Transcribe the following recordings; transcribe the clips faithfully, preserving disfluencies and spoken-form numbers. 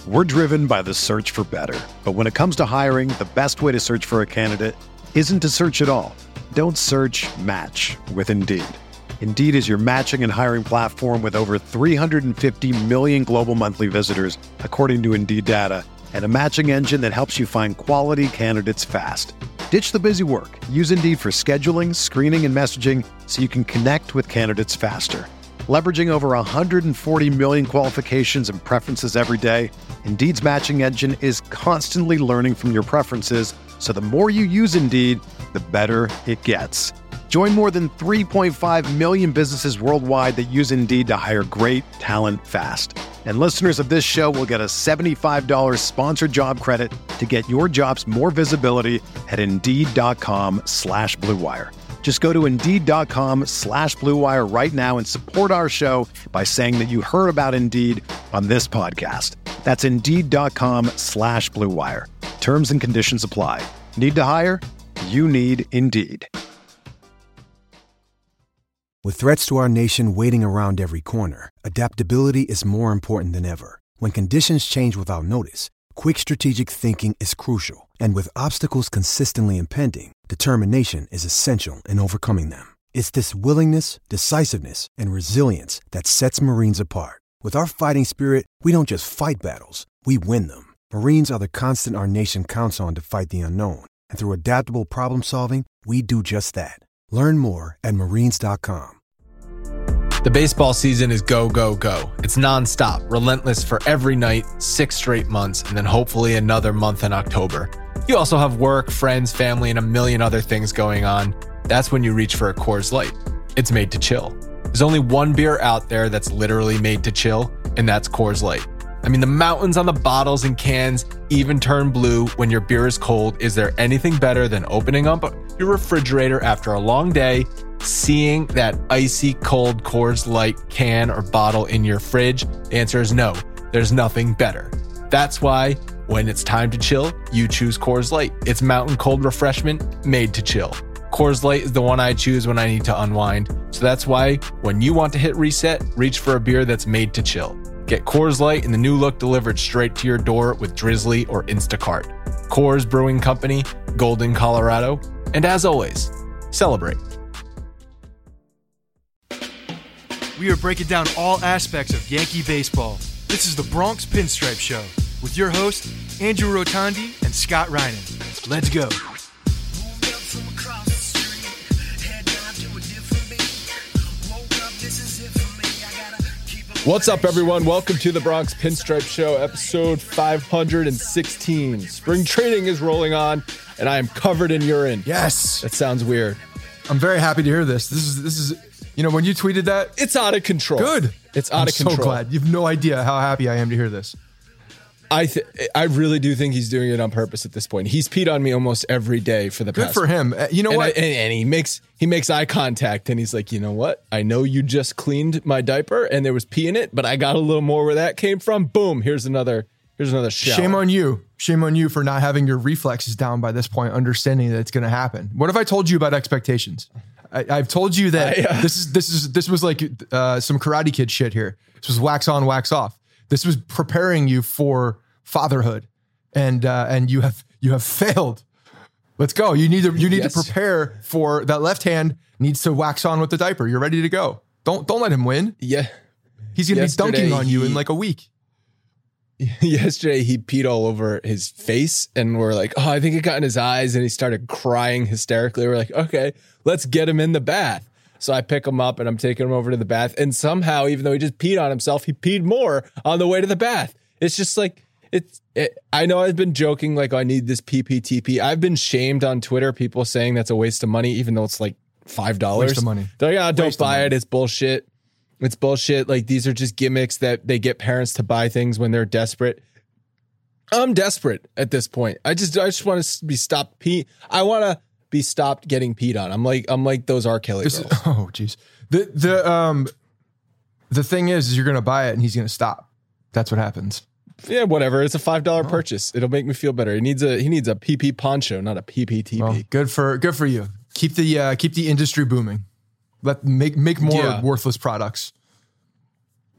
We're driven by the search for better. But when it comes to hiring, the best way to search for a candidate isn't to search at all. Don't search, match with Indeed. Indeed is your matching and hiring platform with over three hundred fifty million global monthly visitors, according to Indeed data, and a matching engine that helps you find quality candidates fast. Ditch the busy work. Use Indeed for scheduling, screening, and messaging so you can connect with candidates faster. Leveraging over one hundred forty million qualifications and preferences every day, Indeed's matching engine is constantly learning from your preferences, so the more you use Indeed, the better it gets. Join more than three point five million businesses worldwide that use Indeed to hire great talent fast. And listeners of this show will get a seventy-five dollars sponsored job credit to get your jobs more visibility at Indeed.com slash Blue Wire. Just go to Indeed.com slash Blue Wire right now and support our show by saying that you heard about Indeed on this podcast. That's Indeed.com slash Blue Wire. Terms and conditions apply. Need to hire? You need Indeed. With threats to our nation waiting around every corner, adaptability is more important than ever. When conditions change without notice, quick strategic thinking is crucial. And with obstacles consistently impending, determination is essential in overcoming them. It's this willingness, decisiveness, and resilience that sets Marines apart. With our fighting spirit, we don't just fight battles, we win them. Marines are the constant our nation counts on to fight the unknown. And through adaptable problem solving, we do just that. Learn more at marines dot com. The baseball season is go, go, go. It's nonstop, relentless for every night, six straight months, and then hopefully another month in October. You also have work, friends, family, and a million other things going on. That's when you reach for a Coors Light. It's made to chill. There's only one beer out there that's literally made to chill, and that's Coors Light. I mean, the mountains on the bottles and cans even turn blue when your beer is cold. Is there anything better than opening up your refrigerator after a long day, seeing that icy cold Coors Light can or bottle in your fridge? The answer is no, there's nothing better. That's why when it's time to chill, you choose Coors Light. It's mountain cold refreshment made to chill. Coors Light is the one I choose when I need to unwind. So that's why when you want to hit reset, reach for a beer that's made to chill. Get Coors Light in the new look delivered straight to your door with Drizzly or Instacart. Coors Brewing Company, Golden, Colorado. And as always, celebrate. We are breaking down all aspects of Yankee baseball. This is the Bronx Pinstripe Show with your hosts, Andrew Rotondi and Scott Reinen. Let's go. What's up, everyone? Welcome to the Bronx Pinstripe Show, episode five hundred sixteen. Spring training is rolling on, and I am covered in urine. Yes. That sounds weird. I'm very happy to hear this. This is, this is, you know, when you tweeted that, it's out of control. Good. It's out I'm of control. so glad. You have no idea how happy I am to hear this. I th- I really do think he's doing it on purpose at this point. He's peed on me almost every day for the Good past. Good for him. Uh, you know and what? I, and, and he makes he makes eye contact and he's like, you know what? I know you just cleaned my diaper and there was pee in it, but I got a little more where that came from. Boom. Here's another. Here's another shower. Shame on you. Shame on you for not having your reflexes down by this point, understanding that it's going to happen. What if I told you about expectations? I, I've told you that I, uh, this is this is this was like uh, some Karate Kid shit here. This was wax on, wax off. This was preparing you for fatherhood, and uh, and you have you have failed. Let's go. You need to you need yes. to prepare for that. Left hand needs to wax on with the diaper. You're ready to go. Don't don't let him win. Yeah, he's gonna Yesterday, be dunking on you he, in like a week. Yesterday he peed all over his face, and we're like, oh, I think it got in his eyes, and he started crying hysterically. We're like, okay, let's get him in the bath. So I pick him up and I'm taking him over to the bath, and somehow, even though he just peed on himself, he peed more on the way to the bath. It's just like. It's. It, I know I've been joking like I need this P P T P. I've been shamed on Twitter. People saying that's a waste of money, even though it's like five dollars. Waste of money. They're like, oh, don't waste buy it. It's bullshit. It's bullshit. Like these are just gimmicks that they get parents to buy things when they're desperate. I'm desperate at this point. I just I just want to be stopped pee. I want to be stopped getting peed on. I'm like I'm like those R. Kelly girls. This, oh, geez. The the um the thing is, is you're gonna buy it and he's gonna stop. That's what happens. Yeah, whatever. It's a five dollar oh. purchase. It'll make me feel better. He needs a he needs a P P poncho, not a P P T P. Well, good for good for you. Keep the uh, keep the industry booming. Let make make more yeah. worthless products.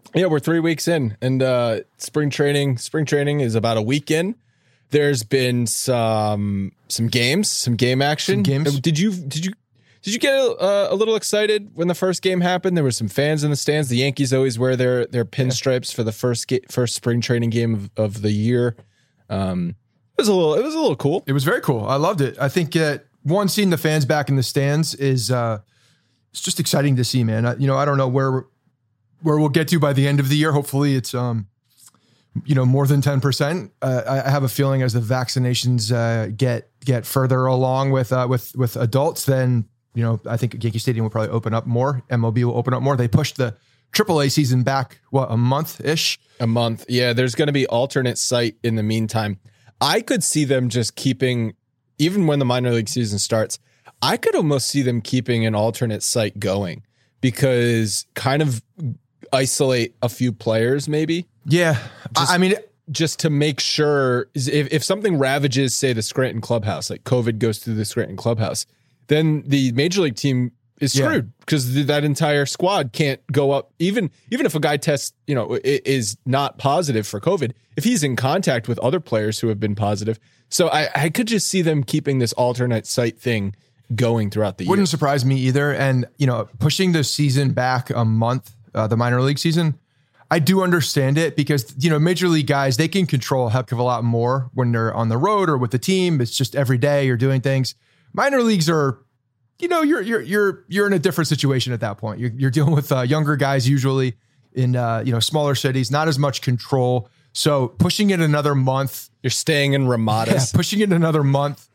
Yeah, we're three weeks in, and uh, spring training. Spring training is about a week in. There's been some some games, some game action. Some games. Did you did you did you get a, a little excited when the first game happened? There were some fans in the stands. The Yankees always wear their their pinstripes yeah. for the first ga- first spring training game of, of the year. Um, it was a little it was a little cool. It was very cool. I loved it. I think uh, one seeing the fans back in the stands is uh, it's just exciting to see, man. I, you know, I don't know where. where we'll get to by the end of the year. Hopefully it's, um, you know, more than ten percent. Uh, I have a feeling as the vaccinations uh, get get further along with uh, with with adults, then, you know, I think Yankee Stadium will probably open up more. M L B will open up more. They pushed the triple A season back, what, a month-ish? A month. Yeah, there's going to be alternate site in the meantime. I could see them just keeping, even when the minor league season starts, I could almost see them keeping an alternate site going, because kind of isolate a few players, maybe. Yeah. Just, I mean, just to make sure if, if something ravages, say, the Scranton clubhouse, like COVID goes through the Scranton clubhouse, then the major league team is screwed, because yeah. that entire squad can't go up. Even, even if a guy tests, you know, is not positive for COVID, if he's in contact with other players who have been positive. So I, I could just see them keeping this alternate site thing going throughout the year. Wouldn't surprise me either. And, you know, pushing the season back a month, Uh, the minor league season, I do understand it, because, you know, major league guys, they can control a heck of a lot more when they're on the road or with the team. It's just every day you're doing things. Minor leagues are, you know, you're you're you're you're in a different situation at that point. You're you're dealing with uh, younger guys, usually in uh, you know, smaller cities, not as much control. So pushing it another month, you're staying in Ramadas. Yeah, pushing it another month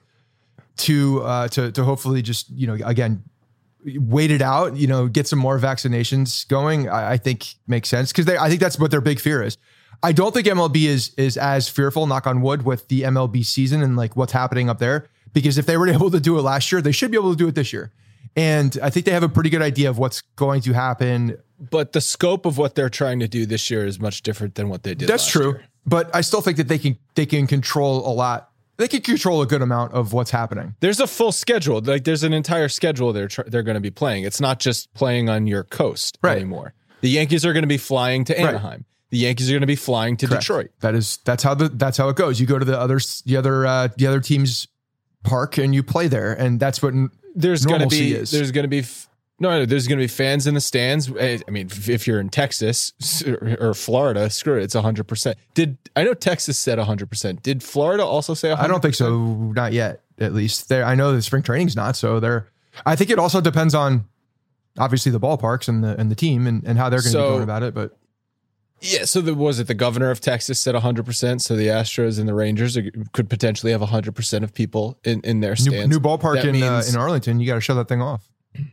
to uh, to to hopefully just, you know, again, wait it out, you know, get some more vaccinations going, I, I think makes sense, because I think that's what their big fear is. I don't think M L B is is as fearful, knock on wood, with the M L B season and like what's happening up there, because if they were able to do it last year, they should be able to do it this year. And I think they have a pretty good idea of what's going to happen. But the scope of what they're trying to do this year is much different than what they did That's last true. year. But I still think that they can they can control a lot. They can control a good amount of what's happening. There's a full schedule. Like there's an entire schedule they're tr- they're going to be playing. It's not just playing on your coast right. anymore. The Yankees are going to be flying to Anaheim. Right. The Yankees are going to be flying to Correct. Detroit. That is that's how the that's how it goes. You go to the other the other uh, the other team's park and you play there, and that's what n- there's going to be. Is. There's going to be. F- No, no, there's going to be fans in the stands. I mean, if you're in Texas or Florida, screw it, it's one hundred percent. Did I know Texas said one hundred percent? Did Florida also say one hundred percent? I don't think so, not yet, at least. There, I know the spring training's not, so they're I think it also depends on obviously the ballparks and the and the team and, and how they're going to so, be going about it, but yeah, so the, was it the governor of Texas said one hundred percent, so the Astros and the Rangers are, could potentially have one hundred percent of people in, in their stands. New, new ballpark that in means, uh, in Arlington, you got to show that thing off.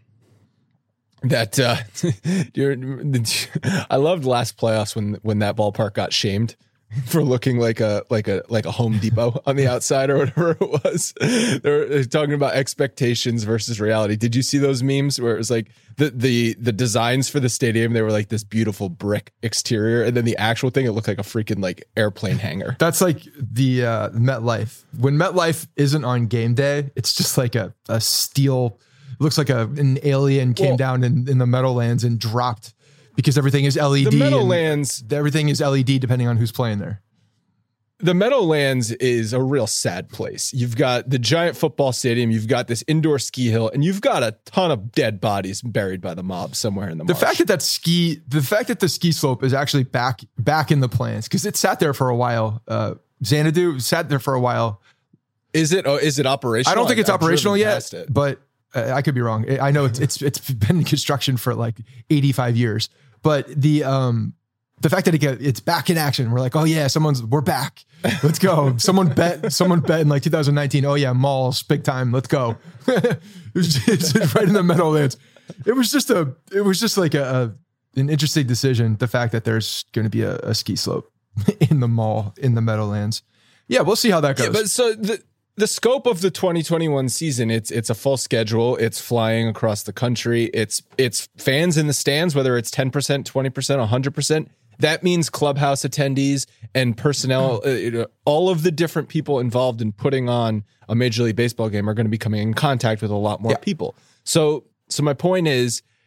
That uh, you're, I loved last playoffs when when that ballpark got shamed for looking like a like a like a Home Depot on the outside or whatever it was. They're, they're talking about expectations versus reality. Did you see those memes where it was like the the the designs for the stadium? They were like this beautiful brick exterior, and then the actual thing, it looked like a freaking like airplane hangar. That's like the uh, MetLife. When MetLife isn't on game day, it's just like a a steel. Looks like a an alien came well, down in, in the Meadowlands and dropped, because everything is L E D. The Meadowlands, everything is L E D depending on who's playing there. The Meadowlands is a real sad place. You've got the giant football stadium, you've got this indoor ski hill, and you've got a ton of dead bodies buried by the mob somewhere in the marsh. The fact that that ski, the fact that the ski slope is actually back back in the plans, because it sat there for a while. Uh, Xanadu sat there for a while. Is it? Oh, is it operational? I don't think it's I've operational yet, it. but. Uh, I could be wrong. I know it's it's it's been in construction for like eighty-five years, but the um the fact that it get, it's back in action, we're like, oh yeah, someone's we're back. Let's go. Someone bet someone bet in like two thousand nineteen. Oh yeah, malls big time. Let's go. it was just, it's right in the Meadowlands. It was just a it was just like a, a an interesting decision. The fact that there's going to be a, a ski slope in the mall in the Meadowlands. Yeah, we'll see how that goes. Yeah, but so the. The scope of the twenty twenty-one season, it's it's a full schedule. It's flying across the country. It's it's fans in the stands, whether it's ten percent, twenty percent, one hundred percent. That means clubhouse attendees and personnel. Uh, you know, all of the different people involved in putting on a Major League Baseball game are going to be coming in contact with a lot more yeah. people. So so my point is,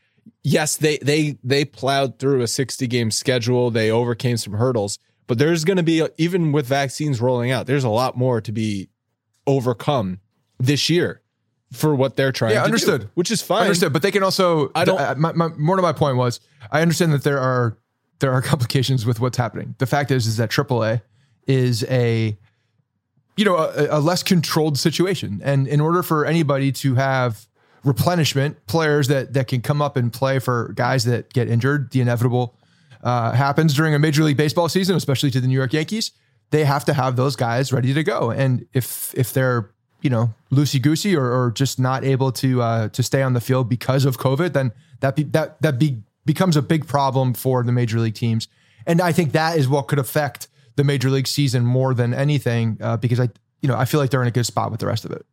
yes, they they they plowed through a sixty game schedule. They overcame some hurdles, but there's going to be, even with vaccines rolling out, there's a lot more to be overcome this year for what they're trying yeah, to understood. do, which is fine. Understood, but they can also, I don't, uh, my, my, more to my point was, I understand that there are, there are complications with what's happening. The fact is, is that triple A is a, you know, a, a less controlled situation. And in order for anybody to have replenishment, players that, that can come up and play for guys that get injured, the inevitable uh, happens during a Major League Baseball season, especially to the New York Yankees, they have to have those guys ready to go. And if, if they're, you know, loosey-goosey or, or just not able to uh, to stay on the field because of COVID, then that be, that that be, becomes a big problem for the major league teams. And I think that is what could affect the major league season more than anything, uh, because I, you know, I feel like they're in a good spot with the rest of it.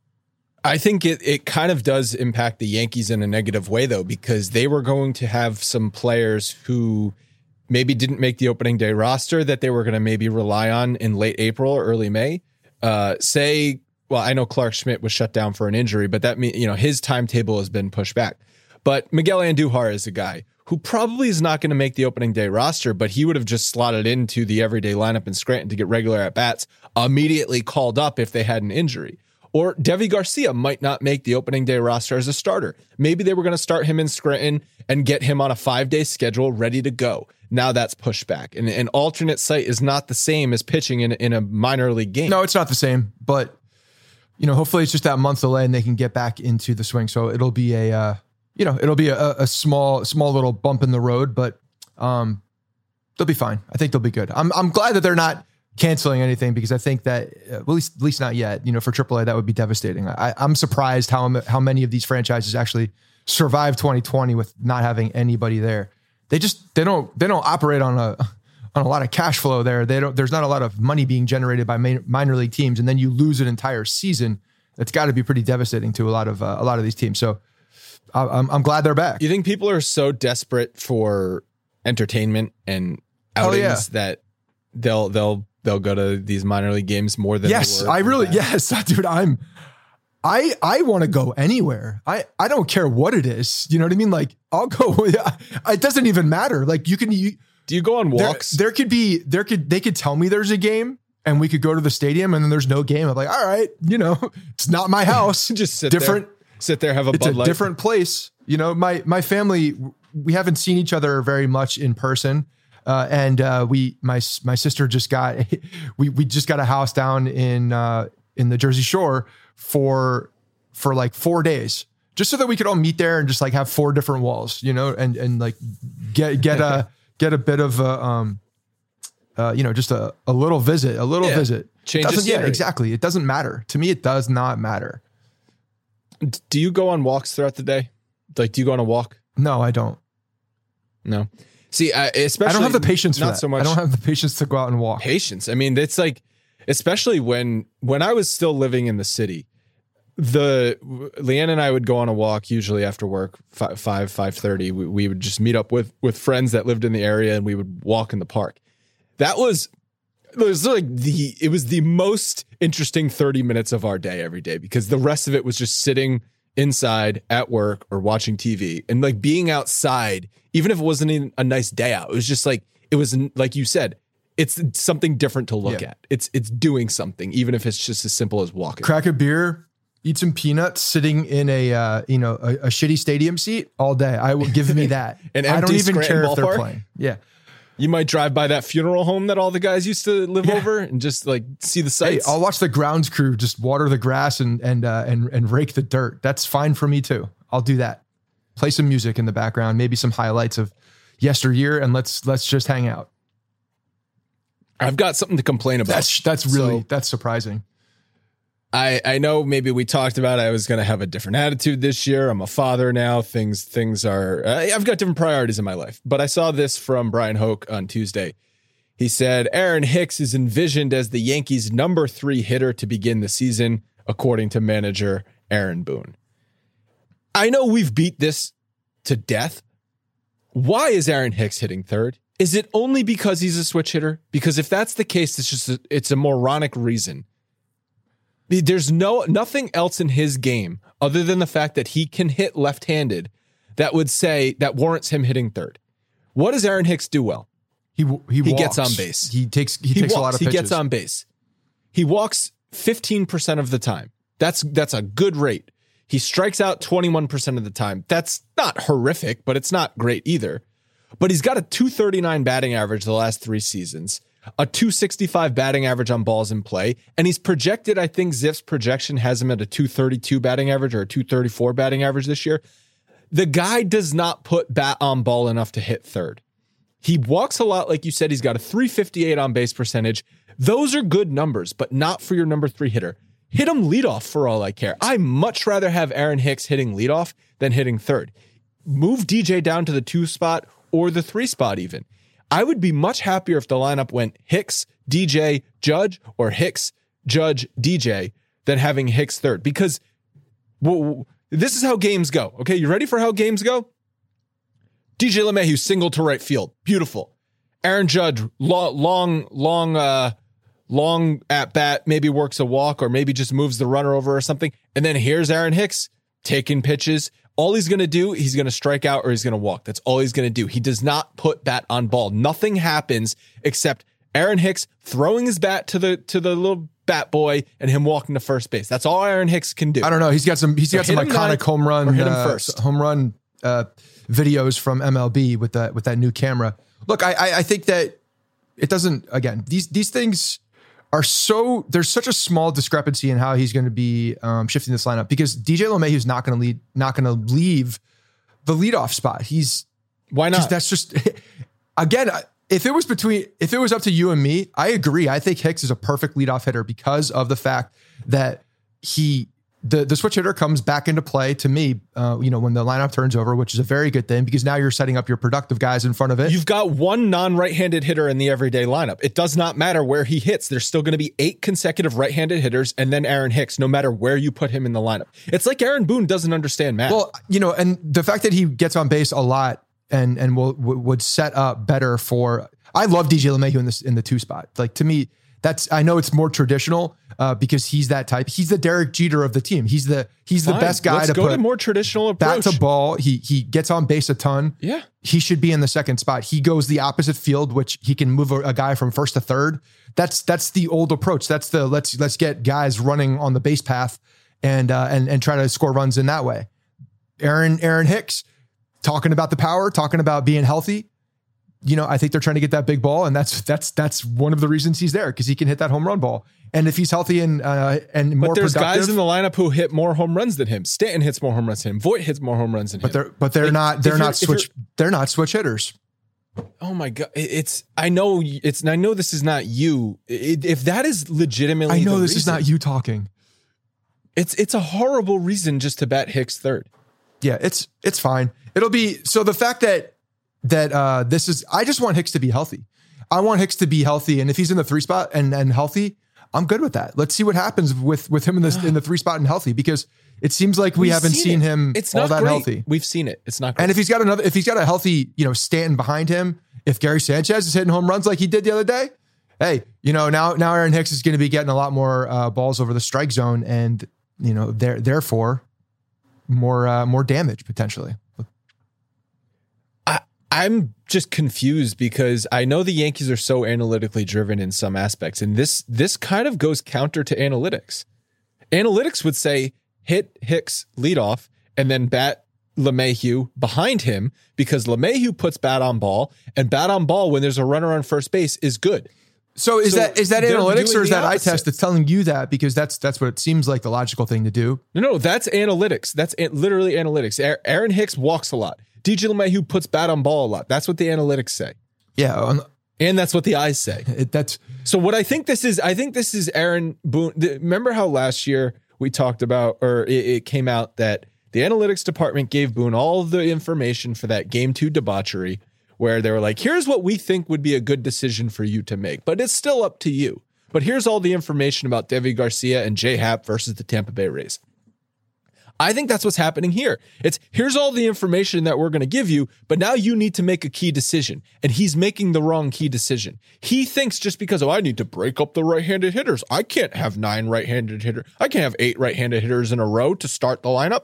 I think it it kind of does impact the Yankees in a negative way, though, because they were going to have some players who maybe didn't make the opening day roster that they were going to maybe rely on in late April or early May. Uh, say. Well, I know Clark Schmidt was shut down for an injury, but that means, you know, his timetable has been pushed back. But Miguel Andujar is a guy who probably is not going to make the opening day roster, but he would have just slotted into the everyday lineup in Scranton to get regular at bats, immediately called up if they had an injury. Or Deivi Garcia might not make the opening day roster as a starter. Maybe they were going to start him in Scranton and get him on a five day schedule ready to go. Now that's pushed back. And an alternate site is not the same as pitching in, in a minor league game. No, it's not the same, but you know, hopefully it's just that month delay and they can get back into the swing. So it'll be a, uh, you know, it'll be a, a small, small little bump in the road, but um, they'll be fine. I think they'll be good. I'm, I'm glad that they're not canceling anything because I think that, uh, well, at least, at least not yet. You know, for triple A, that would be devastating. I, I'm surprised how how many of these franchises actually survived twenty twenty with not having anybody there. They just they don't they don't operate on a. on a lot of cash flow there. They don't, there's not a lot of money being generated by main, minor league teams. And then you lose an entire season. That's got to be pretty devastating to a lot of, uh, a lot of these teams. So I, I'm, I'm glad they're back. You think people are so desperate for entertainment and outings oh, yeah. that they'll, they'll, they'll go to these minor league games more than yes, I really, that. yes, dude, I'm, I, I want to go anywhere. I, I don't care what it is. You know what I mean? Like I'll go, it doesn't even matter. Like you can, you, Do you go on walks? There, there could be, there could, they could tell me there's a game and we could go to the stadium and then there's no game. I'm like, all right, you know, it's not my house. Just sit different, there, sit there, have a it's Bud a Light. different place. You know, my, my family, we haven't seen each other very much in person. Uh, and uh, we, my, my sister just got, we, we just got a house down in, uh, in the Jersey Shore for, for like four days. Just so that we could all meet there and just like have four different walls, you know, and, and like get, get a, get a bit of a, um, uh, you know, just a, a little visit, a little yeah. visit. Changes. Yeah, exactly. It doesn't matter. To me, it does not matter. Do you go on walks throughout the day? Like, do you go on a walk? No, I don't. No. See, I, especially I don't have the patience for not that. so much. I don't have the patience to go out and walk. Patience. I mean, it's like, especially when, when I was still living in the city, the Leanne and I would go on a walk usually after work, five, five, five thirty. We, we would just meet up with, with friends that lived in the area and we would walk in the park. That was, it was like the, it was the most interesting thirty minutes of our day every day because the rest of it was just sitting inside at work or watching T V and like being outside, even if it wasn't even a nice day out. It was just like, it was like you said, it's something different to look yeah. at. It's, it's doing something, even if it's just as simple as walking. Crack a beer, eat some peanuts, sitting in a uh, you know a, a shitty stadium seat all day. I will give me that. An I don't even Scranton care ballpark? if they're playing. Yeah, you might drive by that funeral home that all the guys used to live yeah. over and just like see the sights. Hey, I'll watch the grounds crew just water the grass and and uh, and and rake the dirt. That's fine for me too. I'll do that. Play some music in the background, maybe some highlights of yesteryear, and let's let's just hang out. I've got something to complain about. That's that's really so, that's surprising. I, I know maybe we talked about I was going to have a different attitude this year. I'm a father now. Things things are, I've got different priorities in my life. But I saw this from Brian Hoke on Tuesday. He said, Aaron Hicks is envisioned as the Yankees' number three hitter to begin the season, according to manager Aaron Boone. I know we've beat this to death. Why is Aaron Hicks hitting third? Is it only because he's a switch hitter? Because if that's the case, it's just a, it's a moronic reason. There's no nothing else in his game other than the fact that he can hit left-handed that would say that warrants him hitting third. What does Aaron Hicks do well? He he, he walks. gets on base. He takes he, he takes walks. a lot of pitches. He gets on base. He walks fifteen percent of the time. That's that's a good rate. He strikes out twenty-one percent of the time. That's not horrific, but it's not great either. But he's got a two thirty-nine batting average the last three seasons, a two sixty-five batting average on balls in play, and he's projected, I think Ziff's projection has him at a two thirty-two batting average or a two thirty-four batting average this year. The guy does not put bat on ball enough to hit third. He walks a lot, like you said. He's got a three fifty-eight on base percentage. Those are good numbers, but not for your number three hitter. Hit him leadoff for all I care. I much rather have Aaron Hicks hitting leadoff than hitting third. Move D J down to the two spot or the three spot even. I would be much happier if the lineup went Hicks, D J, Judge, or Hicks, Judge, D J than having Hicks third, because well, this is how games go. Okay, you ready for how games go? D J LeMahieu single to right field. Beautiful. Aaron Judge, long, long, long, uh, long at bat, maybe works a walk or maybe just moves the runner over or something. And then here's Aaron Hicks taking pitches. All he's going to do, he's going to strike out or he's going to walk. That's all he's going to do. He does not put bat on ball. Nothing happens except Aaron Hicks throwing his bat to the to the little bat boy and him walking to first base. That's all Aaron Hicks can do. I don't know. He's got some. He's so got some iconic home run. Or hit him uh, first. Home run uh, videos from M L B with that with that new camera. Look, I, I I think that it doesn't. Again, these these things are so. There's such a small discrepancy in how he's going to be um, shifting this lineup, because D J LeMahieu is not going to lead. Not going to leave the leadoff spot. He's why not? That's just again. If it was between, if it was up to you and me, I agree. I think Hicks is a perfect leadoff hitter because of the fact that he, the, the switch hitter comes back into play to me, uh, you know, when the lineup turns over, which is a very good thing because now you're setting up your productive guys in front of it. You've got one non-right-handed hitter in the everyday lineup. It does not matter where he hits. There's still going to be eight consecutive right-handed hitters and then Aaron Hicks, no matter where you put him in the lineup. It's like Aaron Boone doesn't understand math. Well, you know, and the fact that he gets on base a lot and and will would set up better for. I love D J LeMahieu in this in the two spot. Like, to me, that's, I know it's more traditional uh, because he's that type. He's the Derek Jeter of the team. He's the he's Fine. the best guy Let's to go put to more traditional approach. Bat to ball. He he gets on base a ton. Yeah, he should be in the second spot. He goes the opposite field, which he can move a, a guy from first to third. That's that's the old approach. That's the let's let's get guys running on the base path and uh, and and try to score runs in that way. Aaron Aaron Hicks talking about the power, talking about being healthy. You know, I think they're trying to get that big ball, and that's that's that's one of the reasons he's there, because he can hit that home run ball. And if he's healthy and uh, and more but there's productive, guys in the lineup who hit more home runs than him. Stanton hits more home runs than him. Voit hits more home runs than but him. they're but they're like, not they're not you're, switch they're not switch hitters. Oh my God! It's I know it's I know this is not you. It, if that is legitimately, I know the this reason, is not you talking. It's it's a horrible reason just to bat Hicks third. Yeah, it's it's fine. It'll be so the fact that. That uh, this is, I just want Hicks to be healthy. I want Hicks to be healthy, and if he's in the three spot and and healthy, I'm good with that. Let's see what happens with with him in this in the three spot and healthy, because it seems like we We've haven't seen, seen it. him it's all not that great. healthy. We've seen it. It's not great. And if he's got another, if he's got a healthy, you know, Stanton behind him, if Gary Sanchez is hitting home runs like he did the other day, hey, you know, now now Aaron Hicks is going to be getting a lot more uh, balls over the strike zone, and you know, there therefore more uh, more damage potentially. I'm just confused because I know the Yankees are so analytically driven in some aspects, and this this kind of goes counter to analytics. Analytics would say hit Hicks leadoff and then bat LeMahieu behind him, because LeMahieu puts bat on ball, and bat on ball when there's a runner on first base is good. So is so that is that analytics or is that eye test that's opposite. telling you that? Because that's that's what it seems like the logical thing to do. No, no, that's analytics. That's a- literally analytics. Aaron Hicks walks a lot. D J LeMahieu puts bat on ball a lot. That's what the analytics say. Yeah. On, and that's what the eyes say. It, that's so what I think this is, I think this is Aaron Boone. The, remember how last year we talked about, or it, it came out that the analytics department gave Boone all the information for that game two debauchery, where they were like, here's what we think would be a good decision for you to make, but it's still up to you. But here's all the information about Deivi Garcia and J Happ versus the Tampa Bay Rays. I think that's what's happening here. It's here's all the information that we're going to give you, but now you need to make a key decision. And he's making the wrong key decision. He thinks just because, oh, I need to break up the right-handed hitters. I can't have nine right-handed hitters. I can't have eight right-handed hitters in a row to start the lineup.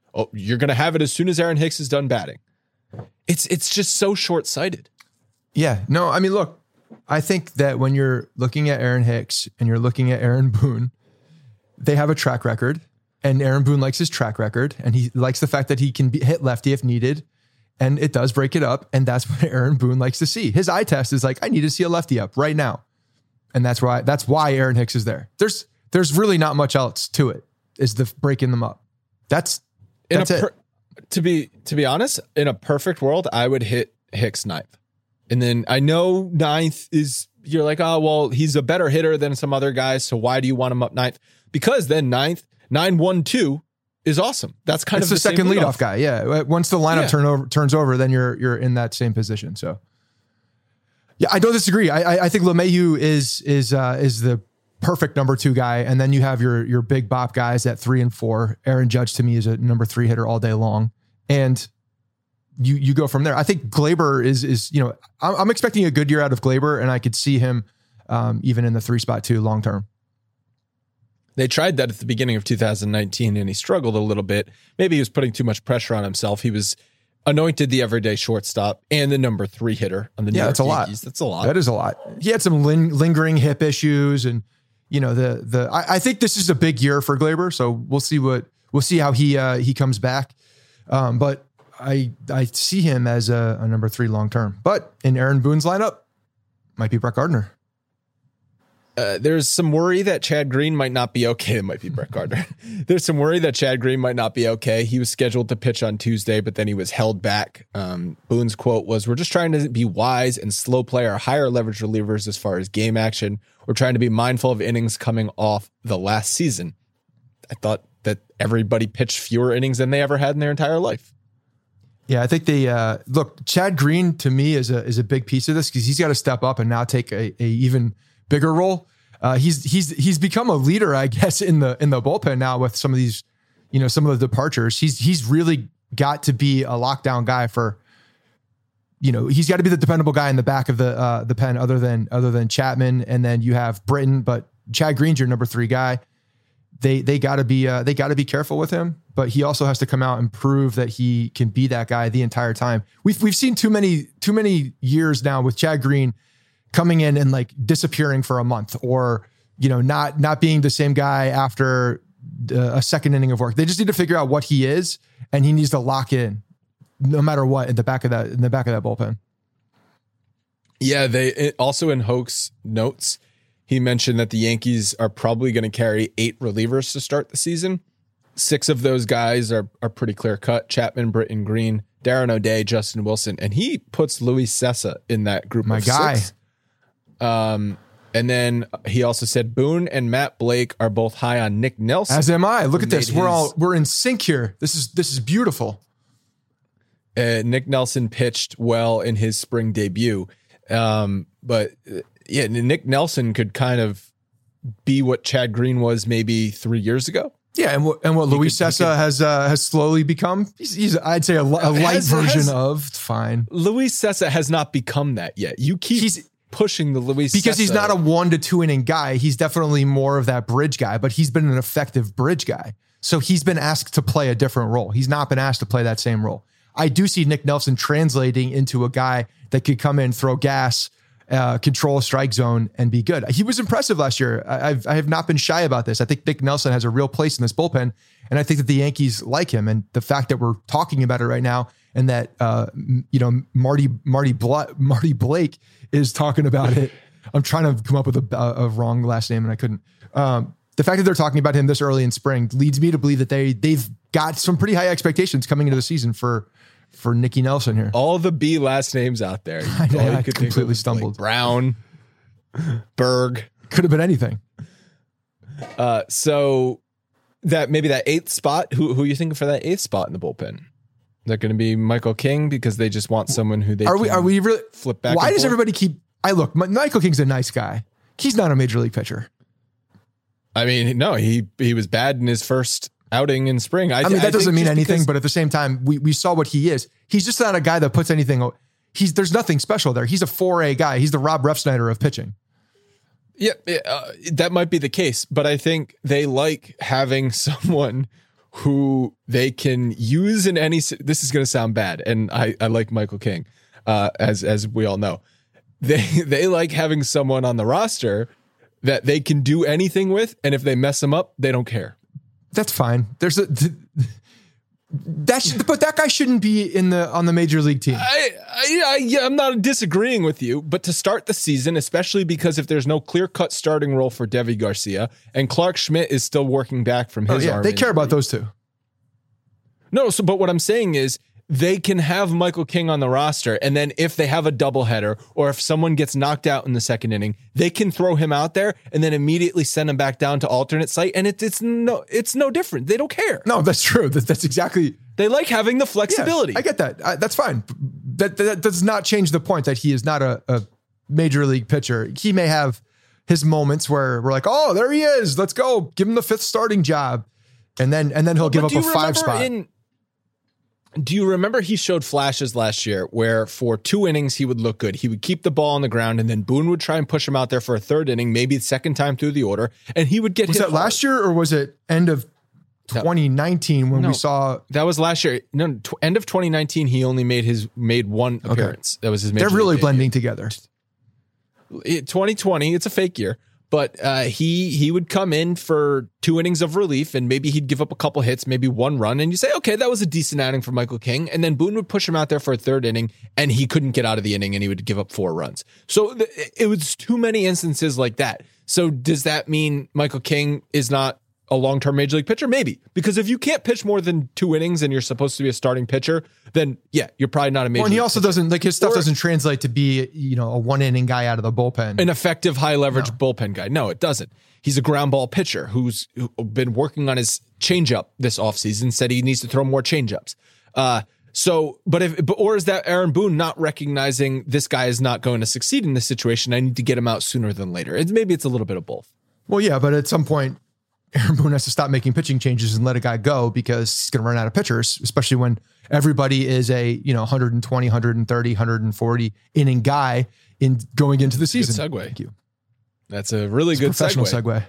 oh, you're going to have it as soon as Aaron Hicks is done batting. It's it's just so short-sighted. Yeah, no, I mean, look, I think that when you're looking at Aaron Hicks and you're looking at Aaron Boone, they have a track record, and Aaron Boone likes his track record, and he likes the fact that he can be, hit lefty if needed, and it does break it up, and that's what Aaron Boone likes to see. His eye test is like, I need to see a lefty up right now, and that's why that's why Aaron Hicks is there. There's there's really not much else to it. Is the breaking them up. That's that's it. Per- to be to be honest, in a perfect world, I would hit Hicks ninth. And then I know ninth is, you're like, oh, well, he's a better hitter than some other guys, so why do you want him up ninth? Because then ninth, nine one two is awesome. That's kind it's of the, the second leadoff guy. Yeah. Once the lineup yeah. turn over, turns over, then you're you're in that same position. So yeah, I don't disagree. I I, I think LeMahieu is is uh, is the perfect number two guy, and then you have your your big bop guys at three and four. Aaron Judge to me is a number three hitter all day long, and you you go from there. I think Gleyber is is you know I'm, I'm expecting a good year out of Gleyber, and I could see him um, even in the three spot too long term. They tried that at the beginning of two thousand nineteen, and he struggled a little bit. Maybe he was putting too much pressure on himself. He was anointed the everyday shortstop and the number three hitter on the New yeah, York that's a Yankees. lot. That's a lot. That is a lot. He had some ling- lingering hip issues, and you know the the. I, I think this is a big year for Gleyber, so we'll see what we'll see how he uh, he comes back. Um, but I I see him as a, a number three long term. But in Aaron Boone's lineup, might be Brett Gardner. Uh, there's some worry that Chad Green might not be okay. It might be Brett Gardner. There's some worry that Chad Green might not be okay. He was scheduled to pitch on Tuesday, but then he was held back. Um, Boone's quote was, "We're just trying to be wise and slow play our higher leverage relievers as far as game action. We're trying to be mindful of innings coming off the last season." I thought that everybody pitched fewer innings than they ever had in their entire life. Yeah, I think they uh, look. Chad Green to me is a is a big piece of this because he's got to step up and now take a, a even bigger role. Uh, he's he's he's become a leader, I guess, in the in the bullpen now with some of these, you know, some of the departures. He's he's really got to be a lockdown guy for, you know, he's got to be the dependable guy in the back of the uh, the pen, other than other than Chapman, and then you have Britton, but Chad Green's your number three guy. They they got to be uh, they got to be careful with him, but he also has to come out and prove that he can be that guy the entire time. We've we've seen too many too many years now with Chad Green coming in and like disappearing for a month, or, you know, not, not being the same guy after uh, a second inning of work. They just need to figure out what he is, and he needs to lock in no matter what in the back of that, in the back of that bullpen. Yeah. They it, also in Hoke's notes, he mentioned that the Yankees are probably going to carry eight relievers to start the season. Six of those guys are, are pretty clear cut: Chapman, Britton, Green, Darren O'Day, Justin Wilson. And he puts Luis Sessa in that group. My of guy. Six. Um, and then he also said Boone and Matt Blake are both high on Nick Nelson. As am I. Look at this. His, we're all, we're in sync here. This is, this is beautiful. Uh, Nick Nelson pitched well in his spring debut. Um, but uh, yeah, Nick Nelson could kind of be what Chad Green was maybe three years ago. Yeah. And what, and what Luis Sessa has, uh, has slowly become, he's, he's I'd say a, a light has, version has, of fine. Luis Sessa has not become that yet. You keep he's, pushing the Luis because Sessa. He's not a one to two inning guy. He's definitely more of that bridge guy, but he's been an effective bridge guy. So he's been asked to play a different role. He's not been asked to play that same role. I do see Nick Nelson translating into a guy that could come in, throw gas, uh, control a strike zone, and be good. He was impressive last year. I, I've, I have not been shy about this. I think Nick Nelson has a real place in this bullpen, and I think that the Yankees like him. And the fact that we're talking about it right now, and that uh, you know Marty Marty Bla- Marty Blake is talking about it. I'm trying to come up with a, a, a wrong last name, and I couldn't. Um, the fact that they're talking about him this early in spring leads me to believe that they they've got some pretty high expectations coming into the season for for Nicky Nelson here. All the B last names out there. I, know, I completely stumbled. Like Brown, Berg, could have been anything. Uh, so that maybe that eighth spot. Who who are you thinking for that eighth spot in the bullpen? They're going to be Michael King because they just want someone who they are can we are we really flip back. Why does forth? everybody keep? I look, Michael King's a nice guy. He's not a major league pitcher. I mean, no, he he was bad in his first outing in spring. I, I mean, that I doesn't mean anything, because, but at the same time, we we saw what he is. He's just not a guy that puts anything. He's there's nothing special there. He's a four A guy. He's the Rob Refsnyder of pitching. Yeah, uh, that might be the case, but I think they like having someone who they can use in any, this is going to sound bad. And I, I like Michael King, uh, as, as we all know, they, they like having someone on the roster that they can do anything with. And if they mess them up, they don't care. That's fine. There's a, that should, but that guy shouldn't be in the, on the major league team. I, I, I, yeah, I'm not disagreeing with you, but to start the season, especially because if there's no clear cut starting role for Deivi Garcia and Clark Schmidt is still working back from his oh, yeah, arm they care injury. about those two. No, so but what I'm saying is they can have Michael King on the roster, and then if they have a doubleheader or if someone gets knocked out in the second inning, they can throw him out there and then immediately send him back down to alternate site, and it, it's no it's no different. They don't care. No, that's true. That, that's exactly. They like having the flexibility. Yeah, I get that. I, that's fine. That, that does not change the point that he is not a, a major league pitcher. He may have his moments where we're like, oh, there he is. Let's go. Give him the fifth starting job. And then and then he'll give up a five spot. In, do you remember he showed flashes last year where for two innings he would look good. He would keep the ball on the ground and then Boone would try and push him out there for a third inning, maybe the second time through the order, and he would get was hit that hard. last year or was it end of twenty nineteen when no, we saw that was last year. No, tw- end of twenty nineteen he only made his made one appearance. Okay. That was his major They're really league blending debut. together. It, twenty twenty, it's a fake year. But uh, he he would come in for two innings of relief and maybe he'd give up a couple hits, maybe one run. And you say, okay, that was a decent outing for Michael King. And then Boone would push him out there for a third inning and he couldn't get out of the inning and he would give up four runs. So th- it was too many instances like that. So does that mean Michael King is not a long-term major league pitcher? Maybe. Because if you can't pitch more than two innings and you're supposed to be a starting pitcher, then yeah, you're probably not a major well, and he league also pitcher. doesn't, like his stuff Or, doesn't translate to be, you know, a one inning guy out of the bullpen. An effective high leverage No. bullpen guy. No, it doesn't. He's a ground ball pitcher who's who been working on his changeup this offseason, said he needs to throw more changeups. Uh, so, but if, but, or is that Aaron Boone not recognizing this guy is not going to succeed in this situation? I need to get him out sooner than later. It's, maybe it's a little bit of both. Well, yeah, but at some point, Aaron Boone has to stop making pitching changes and let a guy go because he's going to run out of pitchers, especially when everybody is a, you know, one twenty, one thirty, one forty inning guy in going into the season. Good segue. Thank you. That's a really It's good professional segue. segue.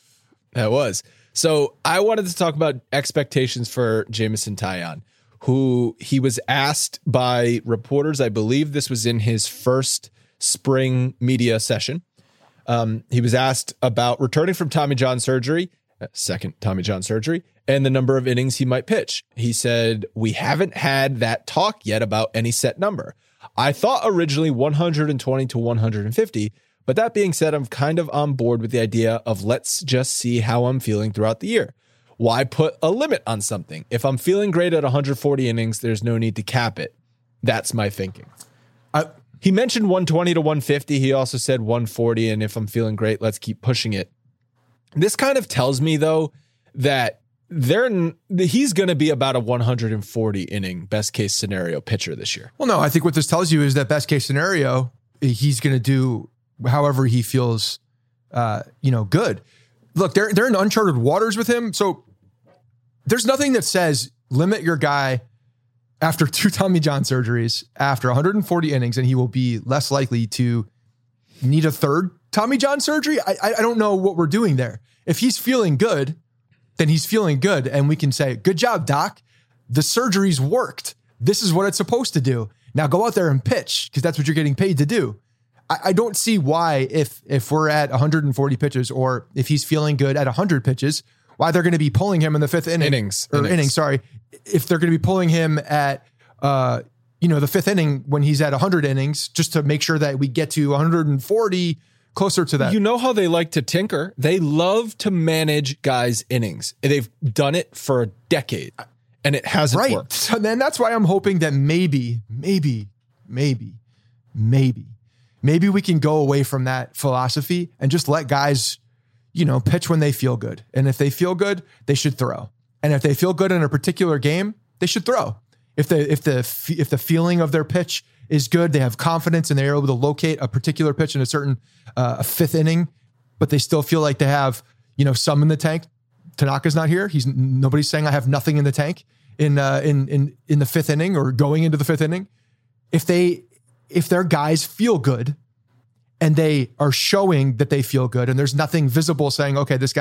That was. So I wanted to talk about expectations for Jameson Taillon, who he was asked by reporters. I believe this was in his first spring media session. Um, he was asked about returning from Tommy John surgery, second Tommy John surgery, and the number of innings he might pitch. He said, we haven't had that talk yet about any set number. I thought originally one twenty to one fifty, but that being said, I'm kind of on board with the idea of let's just see how I'm feeling throughout the year. Why put a limit on something? If I'm feeling great at one forty innings, there's no need to cap it. That's my thinking. I, He mentioned one twenty to one fifty. He also said one forty. And if I'm feeling great, let's keep pushing it. This kind of tells me, though, that they're he's going to be about a one forty inning best case scenario pitcher this year. well, no, I think what this tells you is that best case scenario, he's going to do however he feels, uh, you know, good. Look, they're they're in uncharted waters with him. So there's nothing that says limit your guy after two Tommy John surgeries, after one forty innings, and he will be less likely to need a third Tommy John surgery. I, I don't know what we're doing there. If he's feeling good, then he's feeling good. And we can say, good job, doc. The surgery's worked. This is what it's supposed to do. Now go out there and pitch because that's what you're getting paid to do. I, I don't see why if, if we're at one forty pitches or if he's feeling good at one hundred pitches, why they're going to be pulling him in the fifth inning. Innings. Or innings. inning, sorry. If they're going to be pulling him at, uh, you know, the fifth inning when he's at one hundred innings, just to make sure that we get to one forty, closer to that. You know how they like to tinker? They love to manage guys' innings. They've done it for a decade, and it hasn't right. worked. So then that's why I'm hoping that maybe, maybe, maybe, maybe, maybe we can go away from that philosophy and just let guys, you know, pitch when they feel good. And if they feel good, they should throw. And if they feel good in a particular game, they should throw. If the if the if the feeling of their pitch is good, they have confidence and they're able to locate a particular pitch in a certain uh, a fifth inning, but they still feel like they have, you know, some in the tank. Tanaka's not here. He's nobody's saying I have nothing in the tank in uh, in in in the fifth inning or going into the fifth inning. If they if their guys feel good and they are showing that they feel good and there's nothing visible saying, okay, this guy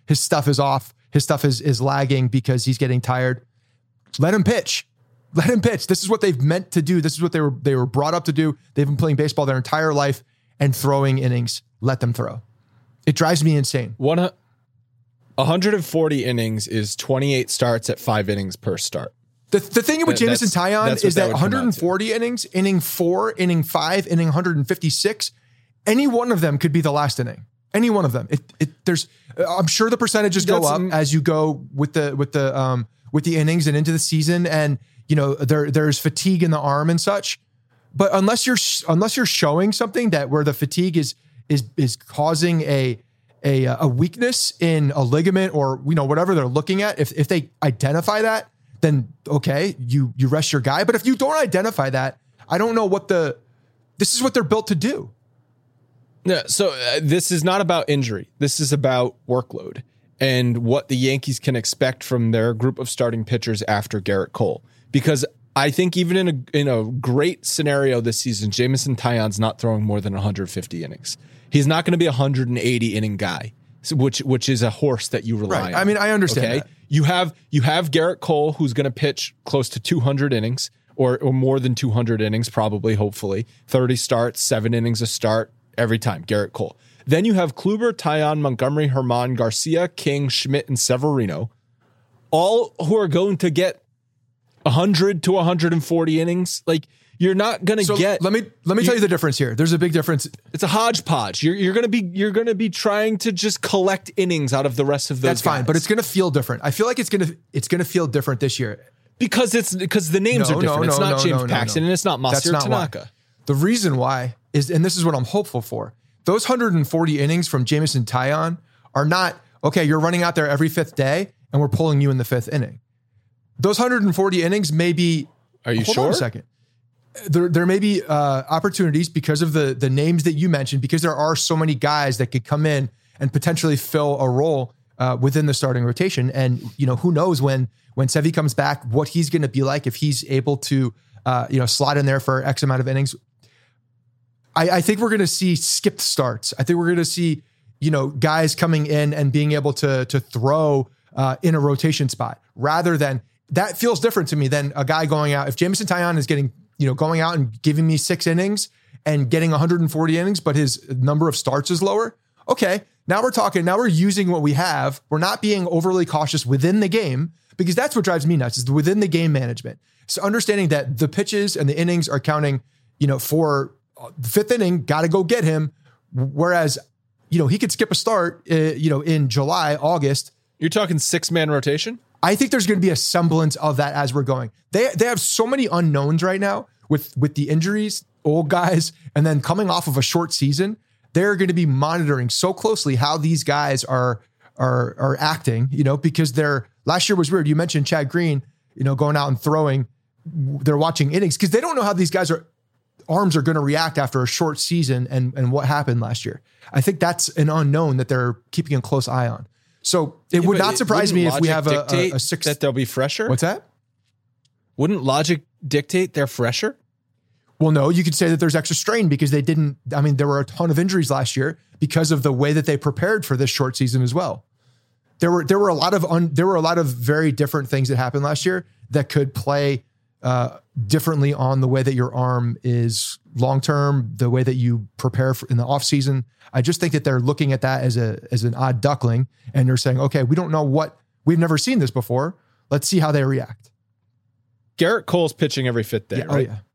his stuff is off. His stuff is is lagging because he's getting tired. Let him pitch. Let him pitch. This is what they've meant to do. This is what they were they were brought up to do. They've been playing baseball their entire life and throwing innings. Let them throw. It drives me insane. One, one hundred forty innings is twenty-eight starts at five innings per start. The, the thing with Jameson Taillon is that, that one hundred forty innings, inning four, inning five, inning one hundred fifty-six, any one of them could be the last inning. Any one of them. It, it, there's, I'm sure the percentages go up as you go with the with the um, with the innings and into the season, and you know there there's fatigue in the arm and such. But unless you're unless you're showing something that where the fatigue is is is causing a a a weakness in a ligament or you know whatever they're looking at, if if they identify that, then okay, you you rest your guy. But if you don't identify that, I don't know what the this is what they're built to do. No, so uh, this is not about injury. This is about workload and what the Yankees can expect from their group of starting pitchers after Gerrit Cole. Because I think even in a in a great scenario this season, Jameson Taillon's not throwing more than one hundred fifty innings. He's not going to be a one hundred eighty inning guy, which which is a horse that you rely right. on. I mean, I understand okay? that. You have you have Gerrit Cole, who's going to pitch close to two hundred innings or or more than two hundred innings, probably, hopefully. thirty starts, seven innings a start. Every time, Gerrit Cole. Then you have Kluber, Taillon, Montgomery, Herman, Garcia, King, Schmidt, and Severino, all who are going to get one hundred to one hundred forty innings. Like, you're not going to so get. Let me let me you, tell you the difference here. There's a big difference. It's a hodgepodge. You're you're going to be you're going to be trying to just collect innings out of the rest of those. That's fine, guys. but it's going to feel different. I feel like it's going to it's going to feel different this year because it's because the names no, are different. No, it's no, not no, James no, Paxton no, no. and it's not Masahiro not Tanaka. Why. The reason why is, and this is what I'm hopeful for. Those one hundred forty innings from Jameson Taillon are not, okay, you're running out there every fifth day and we're pulling you in the fifth inning. Those one hundred forty innings may be, are you hold sure? on a second. There, there may be uh, opportunities because of the, the names that you mentioned, because there are so many guys that could come in and potentially fill a role uh, within the starting rotation. And, you know, who knows when, when Sevy comes back, what he's going to be like, if he's able to, uh, you know, slot in there for X amount of innings. I, I think we're going to see skipped starts. I think we're going to see, you know, guys coming in and being able to, to throw uh, in a rotation spot rather than that feels different to me than a guy going out. If Jameson Taillon is getting, you know, going out and giving me six innings and getting one hundred forty innings, but his number of starts is lower. Okay. Now we're talking, now we're using what we have. We're not being overly cautious within the game, because that's what drives me nuts is the within the game management. So understanding that the pitches and the innings are counting, you know, for the fifth inning, got to go get him. Whereas, you know, he could skip a start, uh, you know, in July, August. You're talking six man rotation. I think there's going to be a semblance of that as we're going. They they have so many unknowns right now with, with the injuries, old guys, and then coming off of a short season. They're going to be monitoring so closely how these guys are, are, are acting, you know, because they're last year was weird. You mentioned Chad Green, you know, going out and throwing, they're watching innings because they don't know how these guys are arms are going to react after a short season and, and what happened last year. I think that's an unknown that they're keeping a close eye on. So it yeah, would not surprise me if we have a, a, a six that they'll be fresher. What's that? Wouldn't logic dictate they're fresher? Well, no, you could say that there's extra strain because they didn't, I mean, there were a ton of injuries last year because of the way that they prepared for this short season as well. There were, there were a lot of, un, there were a lot of very different things that happened last year that could play uh, differently on the way that your arm is long-term, the way that you prepare for in the off season. I just think that they're looking at that as a, as an odd duckling and they're saying, okay, we don't know what we've never seen this before. Let's see how they react. Gerrit Cole's pitching every fifth day, yeah, right? Oh yeah.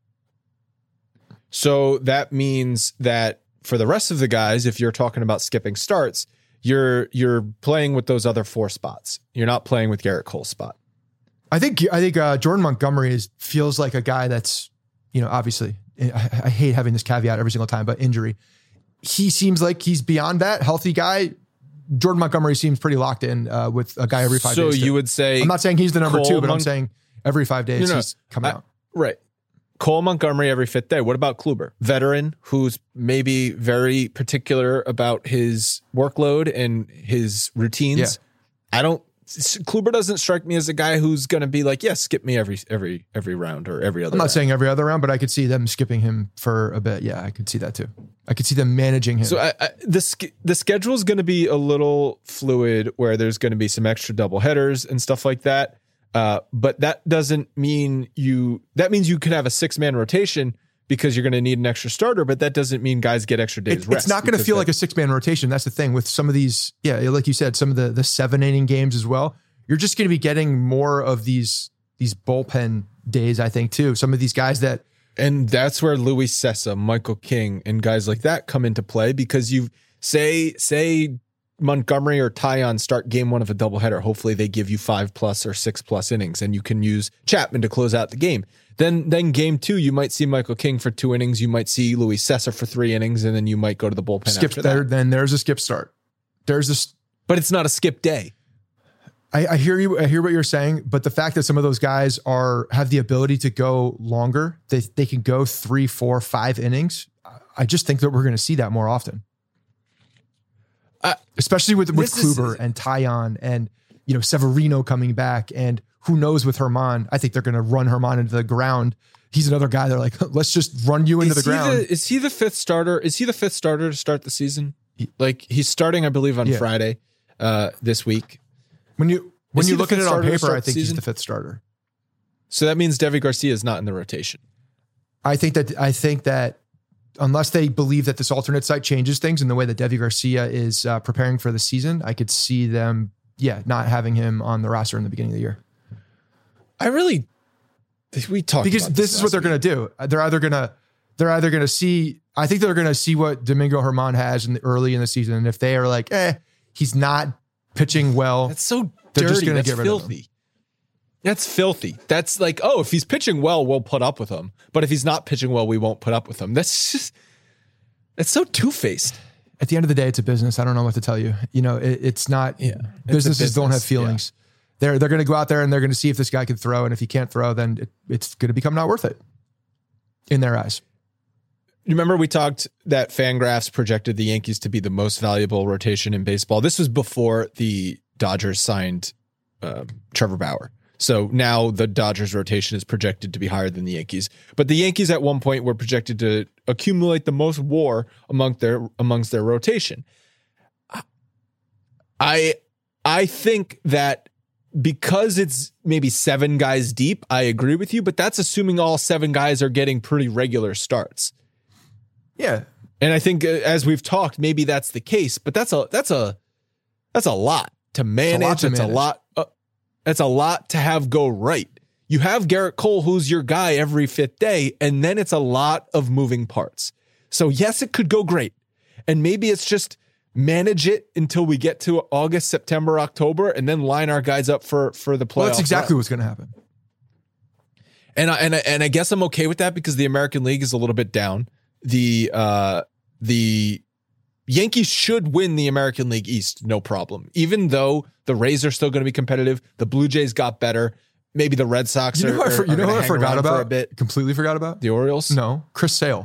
So that means that for the rest of the guys, if you're talking about skipping starts, you're, you're playing with those other four spots. You're not playing with Gerrit Cole's spot. I think I think uh, Jordan Montgomery is feels like a guy that's, you know, obviously I, I hate having this caveat every single time, but injury. He seems like he's beyond that. Healthy guy. Jordan Montgomery seems pretty locked in uh, with a guy every five so days. So you too. would say I'm not saying he's the number Cole two, but Mon- I'm saying every five days no, no, he's coming I, out. Right. Cole Montgomery every fifth day. What about Kluber? Veteran who's maybe very particular about his workload and his routines. Yeah. I don't Kluber doesn't strike me as a guy who's going to be like, yeah, skip me every every every round or every other I'm not round. saying every other round, but I could see them skipping him for a bit. Yeah, I could see that too. I could see them managing him. So I, I, the the schedule is going to be a little fluid, where there's going to be some extra double headers and stuff like that. Uh, but that doesn't mean you. That means you can have a six man rotation because you're going to need an extra starter. But that doesn't mean guys get extra days it, rest. It's not going to feel that, like a six man rotation. That's the thing with some of these. Yeah, like you said, some of the the seven inning games as well. You're just going to be getting more of these these bullpen days, I think, too. Some of these guys that. And that's where Luis Cessa, Michael King, and guys like that come into play, because you say say Montgomery or Taillon start game one of a doubleheader. Hopefully they give you five plus or six plus innings, and you can use Chapman to close out the game. Then then game two, you might see Michael King for two innings. You might see Luis Cessa for three innings, and then you might go to the bullpen skip after there. that. Then there's a skip start. There's this, but it's not a skip day. I, I hear you. I hear what you're saying, but the fact that some of those guys are have the ability to go longer, they they can go three, four, five innings. I just think that we're going to see that more often, uh, especially with with Kluber is, and Taillon and you know Severino coming back, and who knows with Herman. I think they're going to run Herman into the ground. He's another guy. They're like, let's just run you into is the ground. The, is he the fifth starter? Is he the fifth starter to start the season? Like he's starting, I believe, on yeah. Friday uh, this week. When you when Is you he the look at fifth it on starter to paper, start I the think he's season? the fifth starter. So that means Deivi Garcia is not in the rotation. I think that I think that unless they believe that this alternate site changes things in the way that Deivi Garcia is uh, preparing for the season, I could see them, yeah, not having him on the roster in the beginning of the year. I really, we talked because about this, this is what they're going to do. They're either going to they're either going to see. I think they're going to see what Domingo Germán has in the early in the season, and if they are like, eh, he's not pitching well. That's so they're dirty. just going to That's get rid of him. filthy. That's filthy. That's like, oh, if he's pitching well, we'll put up with him. But if he's not pitching well, we won't put up with him. That's just, it's so two-faced. At the end of the day, it's a business. I don't know what to tell you. You know, it, it's not, Yeah, businesses business, don't have feelings. Yeah. They're, they're going to go out there and they're going to see if this guy can throw. And if he can't throw, then it, it's going to become not worth it in their eyes. You remember we talked that Fangraphs projected the Yankees to be the most valuable rotation in baseball. This was before the Dodgers signed uh, Trevor Bauer. So now the Dodgers rotation is projected to be higher than the Yankees. But the Yankees at one point were projected to accumulate the most WAR among their amongst their rotation. I I think that because it's maybe seven guys deep, I agree with you, but that's assuming all seven guys are getting pretty regular starts. Yeah. And I think uh, as we've talked, maybe that's the case, but that's a that's a that's a lot to manage. It's a lot. It's a lot, uh, it's a lot to have go right. You have Garrett Cole, who's your guy every fifth day, and then it's a lot of moving parts. So yes, it could go great. And maybe it's just manage it until we get to August, September, October, and then line our guys up for, for the playoffs. Well, that's exactly run. What's going to happen. And I, and I, and I guess I'm okay with that because the American League is a little bit down. The uh, the Yankees should win the American League East, no problem. Even though the Rays are still going to be competitive, the Blue Jays got better. Maybe the Red Sox you know are, who I, are, you know are who I forgot about for a bit. Completely forgot about The Orioles. No, Chris Sale.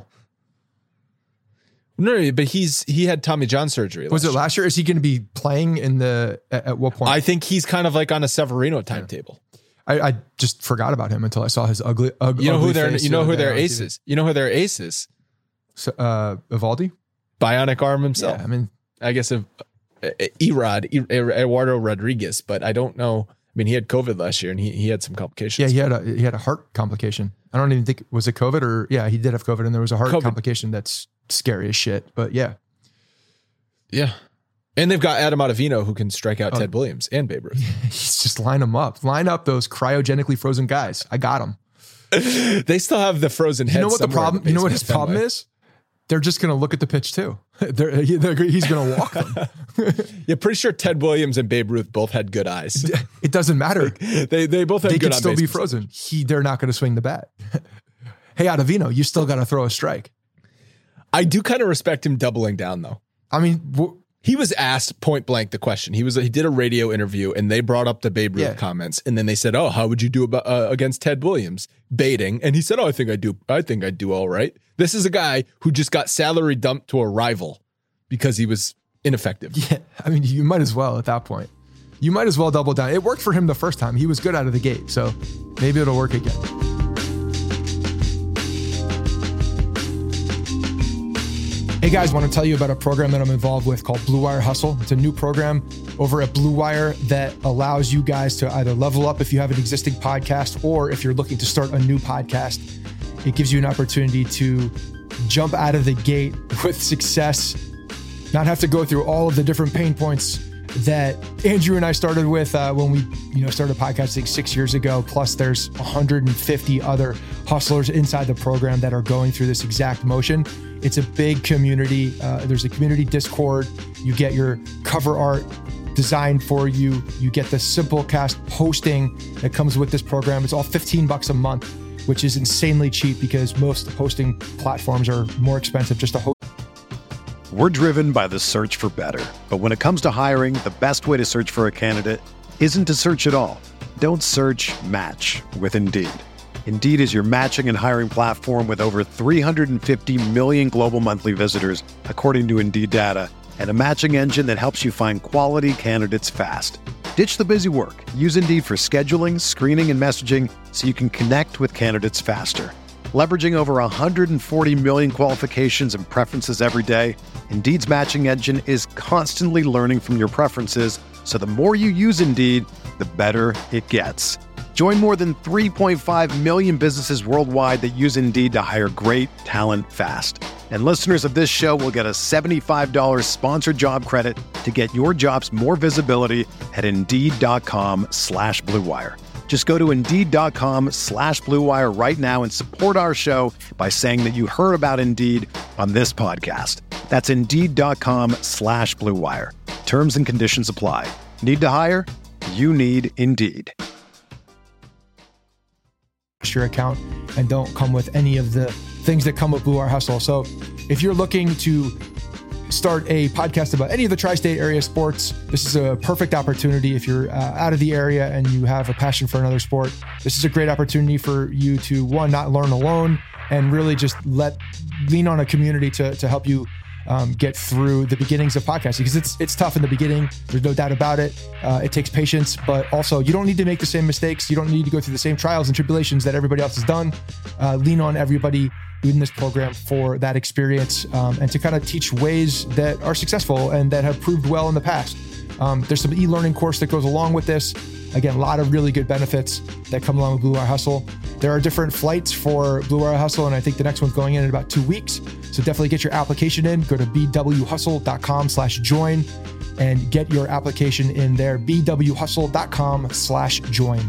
No, but he's he had Tommy John surgery. Was it year. last year? Is he going to be playing in the at, at what point? I think he's kind of like on a Severino timetable. I, I just forgot about him until I saw his ugly. ugly you know who their their you know who their ace is. You know who their ace is. So, uh, Evaldi, bionic arm himself. Yeah, I mean, I guess of uh, Erod Eduardo Rodriguez, but I don't know. I mean, he had COVID last year and he he had some complications. Yeah, he had a he had a heart complication. I don't even think was it COVID or yeah, he did have COVID and there was a heart COVID. complication that's scary as shit. But yeah. Yeah. And they've got Adam Ottavino who can strike out oh. Ted Williams and Babe Ruth. He's just line them up. Line up those cryogenically frozen guys. I got them. They still have the frozen head. You know what the problem? The you know what his problem is? They're just going to look at the pitch too. They're, they're, he's going to walk them. Yeah, pretty sure Ted Williams and Babe Ruth both had good eyes. It doesn't matter. Like, they they both had they good. They could still be percentage. frozen. He they're not going to swing the bat. Hey, Ottavino, you still got to throw a strike. I do kind of respect him doubling down though. I mean, w- he was asked point blank the question. He was he did a radio interview and they brought up the Babe Ruth yeah. comments and then they said, "Oh, how would you do about, uh, against Ted Williams?" Baiting, and he said, "Oh, I think I do. I think I do all right." This is a guy who just got salary dumped to a rival because he was ineffective. Yeah, I mean, you might as well at that point. you might as well double down. It worked for him the first time. He was good out of the gate. So maybe it'll work again. Hey guys, want to tell you about a program that I'm involved with called Blue Wire Hustle. It's a new program over at Blue Wire that allows you guys to either level up if you have an existing podcast, or if you're looking to start a new podcast. It gives you an opportunity to jump out of the gate with success, not have to go through all of the different pain points that Andrew and I started with uh, when we, you know, started podcasting six years ago. Plus, there's one hundred fifty other hustlers inside the program that are going through this exact motion. It's a big community. Uh, there's a community Discord. You get your cover art designed for you. You get the Simplecast hosting that comes with this program. It's all fifteen bucks a month, which is insanely cheap because most hosting platforms are more expensive just to host. We're driven by the search for better. But when it comes to hiring, the best way to search for a candidate isn't to search at all. Don't search, match with Indeed. Indeed is your matching and hiring platform with over three hundred fifty million global monthly visitors, according to Indeed data, and a matching engine that helps you find quality candidates fast. Ditch the busy work. Use Indeed for scheduling, screening, and messaging so you can connect with candidates faster. Leveraging over one hundred forty million qualifications and preferences every day, Indeed's matching engine is constantly learning from your preferences, so the more you use Indeed, the better it gets. Join more than three point five million businesses worldwide that use Indeed to hire great talent fast. And listeners of this show will get a seventy-five dollars sponsored job credit to get your jobs more visibility at Indeed.com slash Blue Wire. Just go to Indeed.com slash Blue Wire right now and support our show by saying that you heard about Indeed on this podcast. That's Indeed.com slash Blue Wire. Terms and conditions apply. Need to hire? You need Indeed. Your account and don't come with any of the things that come with Blue Wire Hustle. So if you're looking to start a podcast about any of the tri-state area sports, this is a perfect opportunity. If you're uh, out of the area and you have a passion for another sport, this is a great opportunity for you to, one, not learn alone, and really just let lean on a community to, to help you um, get through the beginnings of podcasting, because it's it's tough in the beginning. There's no doubt about it. Uh, it takes patience, but also you don't need to make the same mistakes. You don't need to go through the same trials and tribulations that everybody else has done. Uh, lean on everybody in this program for that experience um, and to kind of teach ways that are successful and that have proved well in the past. Um, there's some e-learning course that goes along with this. Again, a lot of really good benefits that come along with Blue Wire Hustle. There are different flights for Blue Wire Hustle, and I think the next one's going in in about two weeks. So definitely get your application in. Go to bwhustle.com slash join and get your application in there. bwhustle.com slash join.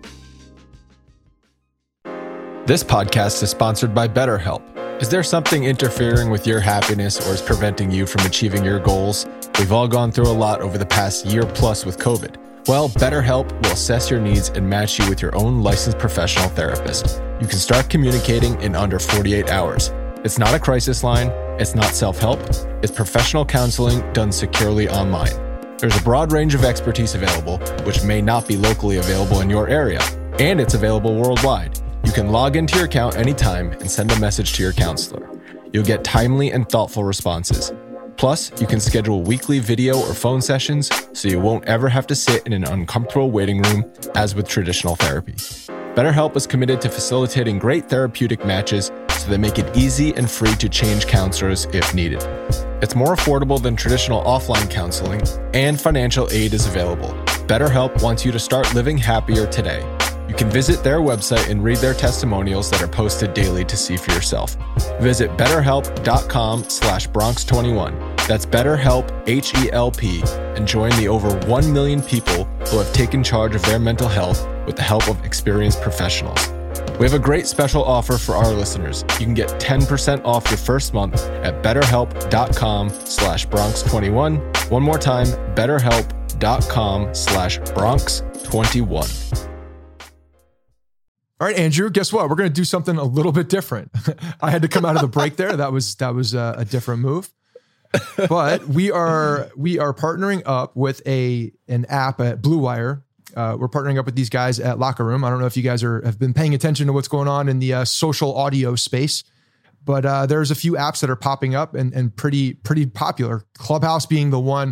This podcast is sponsored by BetterHelp. Is there something interfering with your happiness or is preventing you from achieving your goals? We've all gone through a lot over the past year plus with COVID. Well, BetterHelp will assess your needs and match you with your own licensed professional therapist. You can start communicating in under forty-eight hours. It's not a crisis line. It's not self-help. It's professional counseling done securely online. There's a broad range of expertise available, which may not be locally available in your area, and it's available worldwide. You can log into your account anytime and send a message to your counselor. You'll get timely and thoughtful responses. Plus, you can schedule weekly video or phone sessions so you won't ever have to sit in an uncomfortable waiting room as with traditional therapy. BetterHelp is committed to facilitating great therapeutic matches so they make it easy and free to change counselors if needed. It's more affordable than traditional offline counseling, and financial aid is available. BetterHelp wants you to start living happier today. You can visit their website and read their testimonials that are posted daily to see for yourself. Visit betterhelp.com slash Bronx21. That's BetterHelp, H E L P, and join the over one million people who have taken charge of their mental health with the help of experienced professionals. We have a great special offer for our listeners. You can get ten percent off your first month at betterhelp.com slash Bronx21. One more time, betterhelp.com slash Bronx21. All right, Andrew, guess what? We're going to do something a little bit different. I had to come out of the break there. That was that was a, a different move. But we are we are partnering up with a an app at Blue Wire. Uh, we're partnering up with these guys at Locker Room. I don't know if you guys are have been paying attention to what's going on in the uh, social audio space, but uh, there's a few apps that are popping up and and pretty pretty popular. Clubhouse being the one.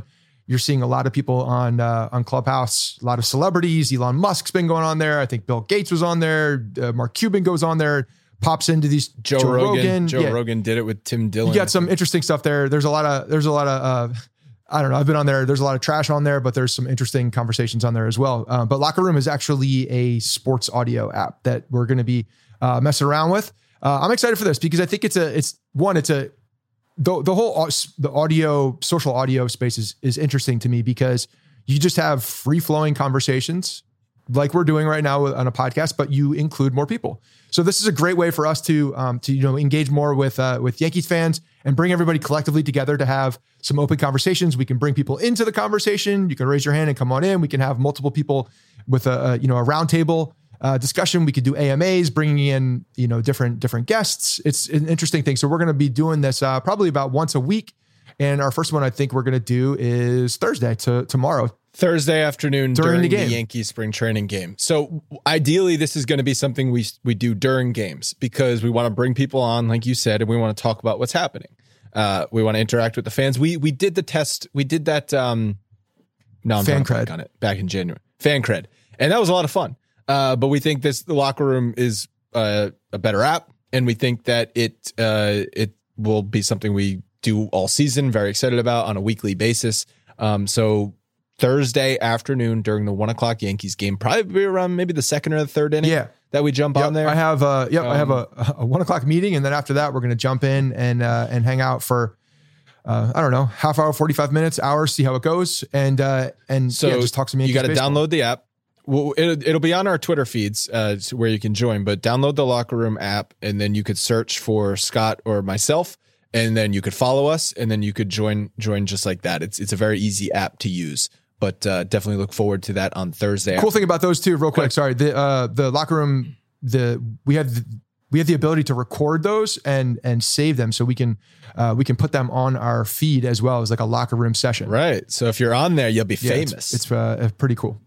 You're seeing a lot of people on uh, on Clubhouse, a lot of celebrities. Elon Musk's been going on there. I think Bill Gates was on there. Uh, Mark Cuban goes on there, pops into these Joe, Joe Rogan. Rogan. Joe yeah. Rogan did it with Tim Dillon. You got some interesting stuff there. There's a lot of there's a lot of uh, I don't know. I've been on there. There's a lot of trash on there, but there's some interesting conversations on there as well. Uh, but Locker Room is actually a sports audio app that we're going to be uh, messing around with. Uh, I'm excited for this because I think it's a it's one it's a the the whole the audio social audio space is is interesting to me because you just have free flowing conversations like we're doing right now on a podcast, but you include more people. So this is a great way for us to um, to you know engage more with uh, with Yankees fans and bring everybody collectively together to have some open conversations. We can bring people into the conversation. You can raise your hand and come on in. We can have multiple people with a, a you know a roundtable uh, discussion. We could do A M As, bringing in you know different different guests. It's an interesting thing. So we're going to be doing this uh, probably about once a week. And our first one I think we're going to do is Thursday to tomorrow. Thursday afternoon during, during the, game. the Yankees spring training game. So ideally, this is going to be something we we do during games because we want to bring people on, like you said, and we want to talk about what's happening. Uh, we want to interact with the fans. We we did the test. We did that. Um, no, I'm fan cred on it back in January. Fan cred, and that was a lot of fun. Uh, but we think this the Locker Room is uh, a better app, and we think that it uh, it will be something we do all season. Very excited about on a weekly basis. Um, so. Thursday afternoon during the one o'clock Yankees game, probably around maybe the second or the third inning yeah. that we jump yep, on there. I have uh yep, um, I have a, a one o'clock meeting. And then after that, we're going to jump in and, uh, and hang out for, uh, I don't know, half hour, forty-five minutes, hours, see how it goes. And, uh, and so yeah, just talk to me. You got to download the app. Well, it'll, it'll be on our Twitter feeds, uh, where you can join, but download the Locker Room app and then you could search for Scott or myself. And then you could follow us and then you could join, join just like that. It's, it's a very easy app to use. But uh, definitely look forward to that on Thursday. Cool thing about those two, real quick. Sorry, the uh, the Locker Room, the we have the, we have the ability to record those and and save them, so we can uh, we can put them on our feed as well as like a Locker Room session. Right. So if you're on there, you'll be yeah, famous. It's, it's uh, pretty cool.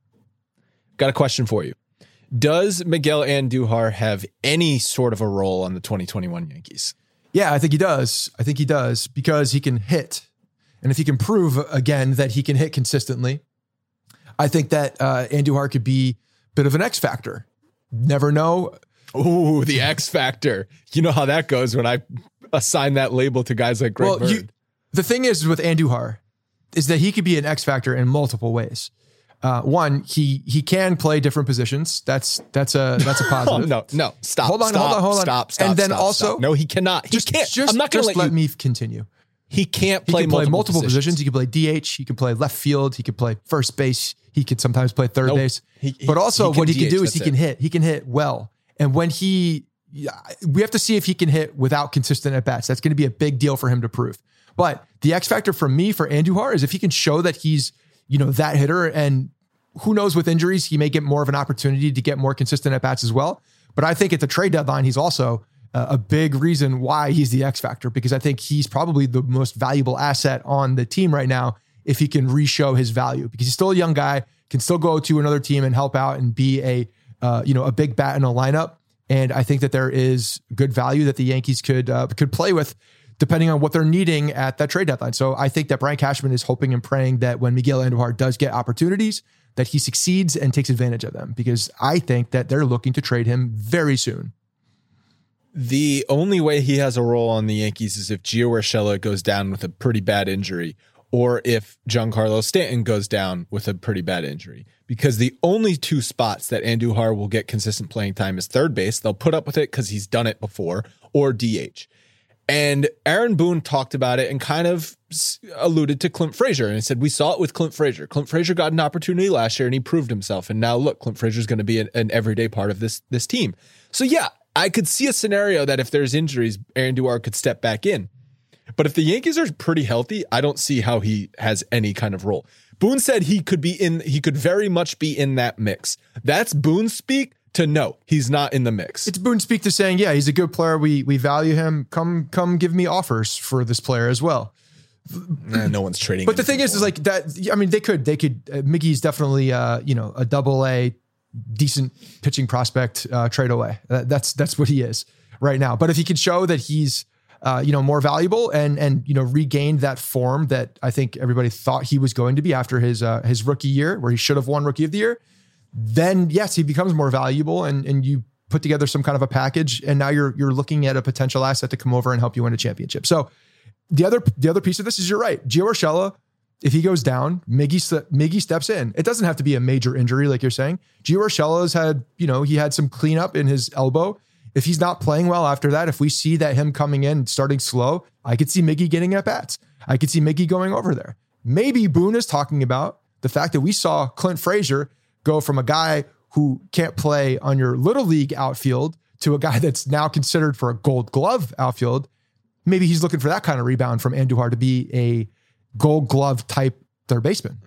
Got a question for you. Does Miguel Andujar have any sort of a role on the twenty twenty-one Yankees? Yeah, I think he does. I think he does because he can hit. And if he can prove again that he can hit consistently, I think that uh, Andujar could be a bit of an X factor. Never know. Ooh, the X factor. You know how that goes when I assign that label to guys like Greg well, Bird. You, the thing is with Andujar is that he could be an X factor in multiple ways. Uh, one, he he can play different positions. That's that's a that's a positive. oh, no, no, stop. Hold on, stop, hold on, hold on. Stop, stop. And then stop, also, stop. No, he cannot. He just, can't. Just, I'm not going to let, let, let you. me continue. He can't play, he can play multiple, multiple positions. positions. He can play D H. He can play left field. He can play first base. He could sometimes play third nope. base. He, he, but also, he what he D H, can do is he it. can hit. He can hit well. And when he, we have to see if he can hit without consistent at bats. That's going to be a big deal for him to prove. But the X factor for me for Andujar is if he can show that he's, you know, that hitter, and who knows with injuries, he may get more of an opportunity to get more consistent at bats as well. But I think at the trade deadline, he's also uh, a big reason why he's the X factor, because I think he's probably the most valuable asset on the team right now if he can re-show his value, because he's still a young guy, can still go to another team and help out and be a, uh, you know, a big bat in a lineup. And I think that there is good value that the Yankees could uh, could play with depending on what they're needing at that trade deadline. So I think that Brian Cashman is hoping and praying that when Miguel Andujar does get opportunities, that he succeeds and takes advantage of them, because I think that they're looking to trade him very soon. The only way he has a role on the Yankees is if Gio Urshela goes down with a pretty bad injury, or if Giancarlo Stanton goes down with a pretty bad injury, because the only two spots that Andujar will get consistent playing time is third base. They'll put up with it because he's done it before, or D H. And Aaron Boone talked about it and kind of alluded to Clint Frazier. And he said, we saw it with Clint Frazier. Clint Frazier got an opportunity last year and he proved himself. And now look, Clint Frazier is going to be an, an everyday part of this, this team. So yeah, I could see a scenario that if there's injuries, Andujar could step back in. But if the Yankees are pretty healthy, I don't see how he has any kind of role. Boone said he could be in, he could very much be in that mix. That's Boone speak. To no, he's not in the mix. It's Boone speak to saying, yeah, he's a good player. We we value him. Come come give me offers for this player as well. Nah, no one's trading. But the thing is, is like that. I mean, they could, they could, uh, Miggy's definitely, uh, you know, a double A decent pitching prospect uh, trade away. That, that's, that's what he is right now. But if he can show that he's uh, you know, more valuable and, and, you know, regained that form that I think everybody thought he was going to be after his, uh, his rookie year where he should have won Rookie of the Year, then yes, he becomes more valuable and, and you put together some kind of a package and now you're, you're looking at a potential asset to come over and help you win a championship. So the other, the other piece of this is you're right. Gio Urshela, if he goes down, Miggy, Miggy steps in. It doesn't have to be a major injury like you're saying. Gio Urshela's had, you know, he had some cleanup in his elbow. If he's not playing well after that, if we see that him coming in, starting slow, I could see Miggy getting at bats. I could see Miggy going over there. Maybe Boone is talking about the fact that we saw Clint Frazier go from a guy who can't play on your little league outfield to a guy that's now considered for a Gold Glove outfield. Maybe he's looking for that kind of rebound from Andujar to be a Gold Glove type third baseman.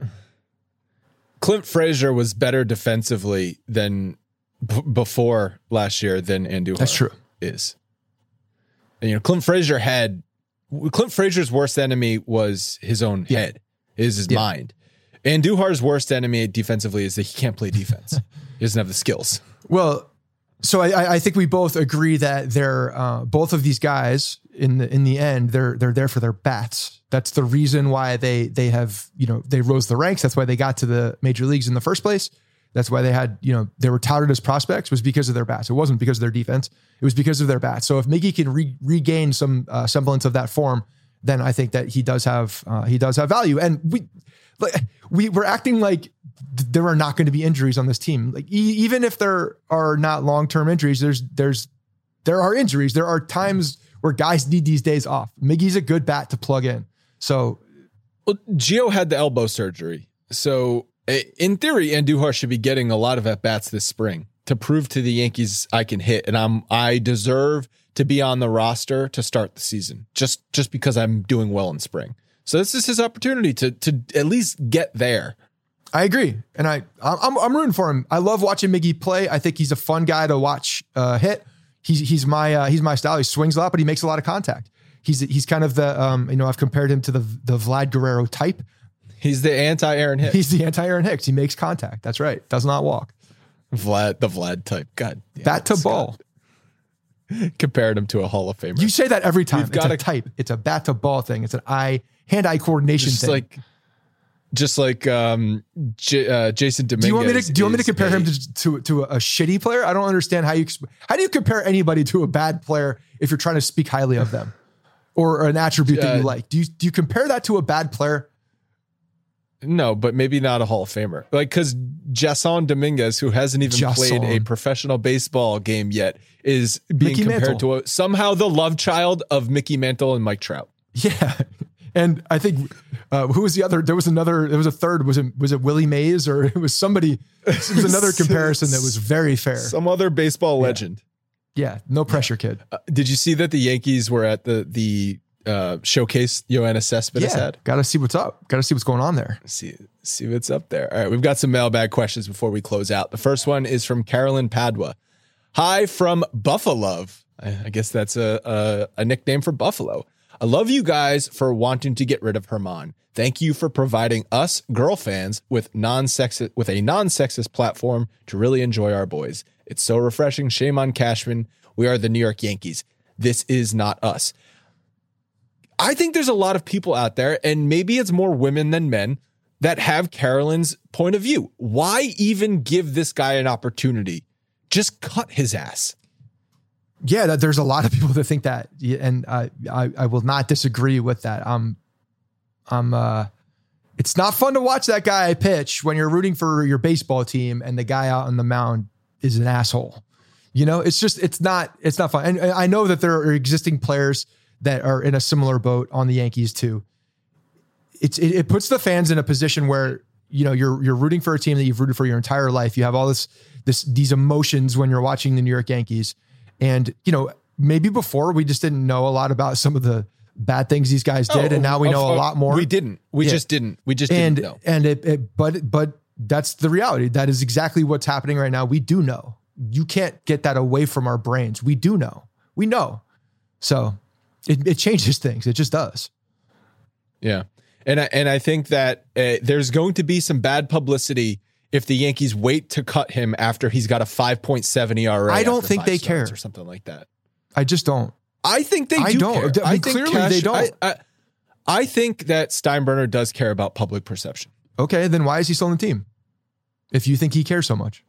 Clint Frazier was better defensively than b- before last year than Andujar. That's true. Is. And, you know, Clint Frazier had Clint Frazier's worst enemy was his own yeah. head, is his yeah. mind. Andujar's worst enemy defensively is that he can't play defense. He doesn't have the skills. Well, so I, I think we both agree that they're uh, both of these guys in the in the end they're they're there for their bats. That's the reason why they they have you know they rose the ranks. That's why they got to the major leagues in the first place. That's why they had you know they were touted as prospects was because of their bats. It wasn't because of their defense. It was because of their bats. So if Miggy can re- regain some uh, semblance of that form, then I think that he does have uh, he does have value. And we like we we're acting like there are not going to be injuries on this team. Like e- even if there are not long-term injuries, there's, there's, there are injuries. There are times where guys need these days off. Miggy's a good bat to plug in. So well, Gio had the elbow surgery. So in theory, Andujar should be getting a lot of at-bats this spring to prove to the Yankees I can hit. And I'm, I deserve to be on the roster to start the season just, just because I'm doing well in spring. So this is his opportunity to, to at least get there. I agree. And I, I'm, I'm rooting for him. I love watching Miggy play. I think he's a fun guy to watch uh, hit. He's, he's my, uh, he's my style. He swings a lot, but he makes a lot of contact. He's, he's kind of the, um, you know, I've compared him to the, the Vlad Guerrero type. He's the anti-Aaron Hicks. He's the anti-Aaron Hicks. He makes contact. That's right. Does not walk. Vlad, the Vlad type. God. Bat to ball. Compared him to a Hall of Famer. You say that every time. You've it's got a type. It's a bat to ball thing. It's an eye, hand-eye coordination just thing. Like, just like um, J, uh, Jason Dominguez. Do you want me to? Do you want me to compare a, him to, to to a shitty player? I don't understand how you how do you compare anybody to a bad player if you're trying to speak highly of them or an attribute that you uh, like. Do you do you compare that to a bad player? No, but maybe not a Hall of Famer. Like because Jason Dominguez, who hasn't even Jason. played a professional baseball game yet, is being Mickey compared Mantle. to a, somehow the love child of Mickey Mantle and Mike Trout. Yeah. And I think uh, who was the other? There was another. There was a third. Was it was it Willie Mays or it was somebody? It was another comparison that was very fair. Some other baseball legend. Yeah, no pressure, kid. Uh, did you see that the Yankees were at the the uh, showcase Yoenis Cespedes Yeah, had? got to see what's up. Got to see what's going on there. See see what's up there. All right, we've got some mailbag questions before we close out. The first one is from Carolyn Padua. Hi from Buffalo. I, I guess that's a, a a nickname for Buffalo. I love you guys for wanting to get rid of Herman. Thank you for providing us girl fans with non-sexist with a non-sexist platform to really enjoy our boys. It's so refreshing. Shame on Cashman. We are the New York Yankees. This is not us. I think there's a lot of people out there, and maybe it's more women than men, that have Carolyn's point of view. Why even give this guy an opportunity? Just cut his ass. Yeah, that there's a lot of people that think that, and I, I, I will not disagree with that. Um, I'm, uh, it's not fun to watch that guy pitch when you're rooting for your baseball team and the guy out on the mound is an asshole. You know, it's just, it's not, it's not fun. And I know that there are existing players that are in a similar boat on the Yankees too. It's, it, it puts the fans in a position where, you know, you're, you're rooting for a team that you've rooted for your entire life. You have all this, this, these emotions when you're watching the New York Yankees. And, you know, maybe before we just didn't know a lot about some of the bad things these guys did. Oh, and now we know of, a lot more. We didn't, we yeah. just didn't, we just and, didn't know. And it, it, but, but that's the reality. That is exactly what's happening right now. We do know. You can't get that away from our brains. We do know, we know. So it, it changes things. It just does. Yeah. And I, and I think that uh, there's going to be some bad publicity if the Yankees wait to cut him after he's got a five point seven E R A. I don't think they care or something like that. I just don't. I think they do I don't. care. I mean, I think clearly cash, they don't. I, I, I think that Steinbrenner does care about public perception. Okay, then why is he still on the team? If you think he cares so much.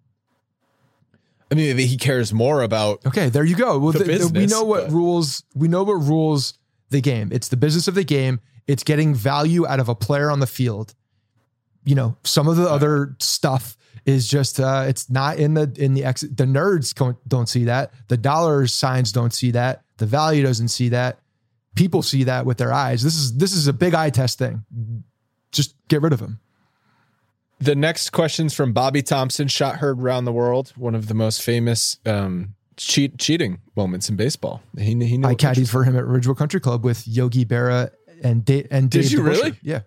I mean, he cares more about. Okay, there you go. Well, the the, business, we know what but- rules. We know what rules the game. It's the business of the game. It's getting value out of a player on the field. You know, some of the other stuff is just uh, it's not in the in the ex. The nerds don't, don't see that. The dollar signs don't see that. The value doesn't see that. People see that with their eyes. This is this is a big eye test thing. Just get rid of him. The next question's from Bobby Thompson, shot heard around the world. One of the most famous um, cheat cheating moments in baseball. He, he knew I caddied for him at Ridgewood Country Club with Yogi Berra and da- and Dave Did you DeBusschere. really? Yeah.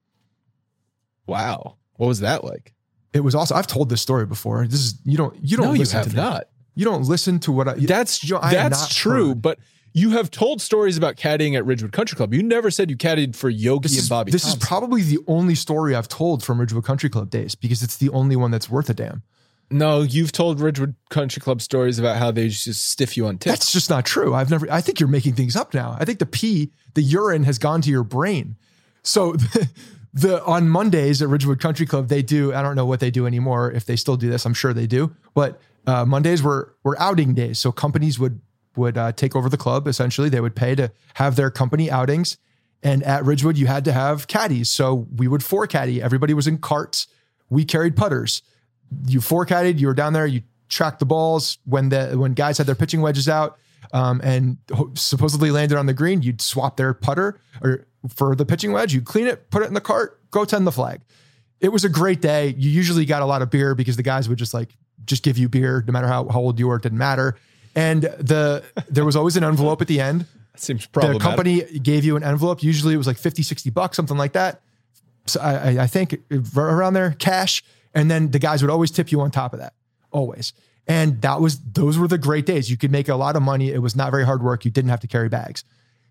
Wow. What was that like? It was also, I've told this story before. This is, you don't, you don't No, you listen have to me. not. You don't listen to what I, That's you know, I am that's not true, heard. but you have told stories about caddying at Ridgewood Country Club. You never said you caddied for Yogi This and is, Bobby this Thompson. is probably the only story I've told from Ridgewood Country Club days because it's the only one that's worth a damn. No, you've told Ridgewood Country Club stories about how they just stiff you on tips. That's just not true. I've never, I think you're making things up now. I think the pee, the urine has gone to your brain. So the, the on Mondays at Ridgewood Country Club, they do, I don't know what they do anymore. If they still do this, I'm sure they do. But uh, Mondays were, were outing days. So companies would, would uh, take over the club. Essentially, they would pay to have their company outings. And at Ridgewood, you had to have caddies. So we would four caddy. Everybody was in carts. We carried putters. You four caddied, you were down there, you tracked the balls when the when guys had their pitching wedges out um, and ho- supposedly landed on the green, you'd swap their putter or for the pitching wedge, you'd clean it, put it in the cart, go tend the flag. It was a great day. You usually got a lot of beer because the guys would just like just give you beer no matter how, how old you were, it didn't matter. And the there was always an envelope at the end. That seems problematic. The company gave you an envelope. Usually it was like fifty, sixty bucks, something like that. So I, I think around there, cash. And then the guys would always tip you on top of that, always. And that was, those were the great days. You could make a lot of money. It was not very hard work. You didn't have to carry bags.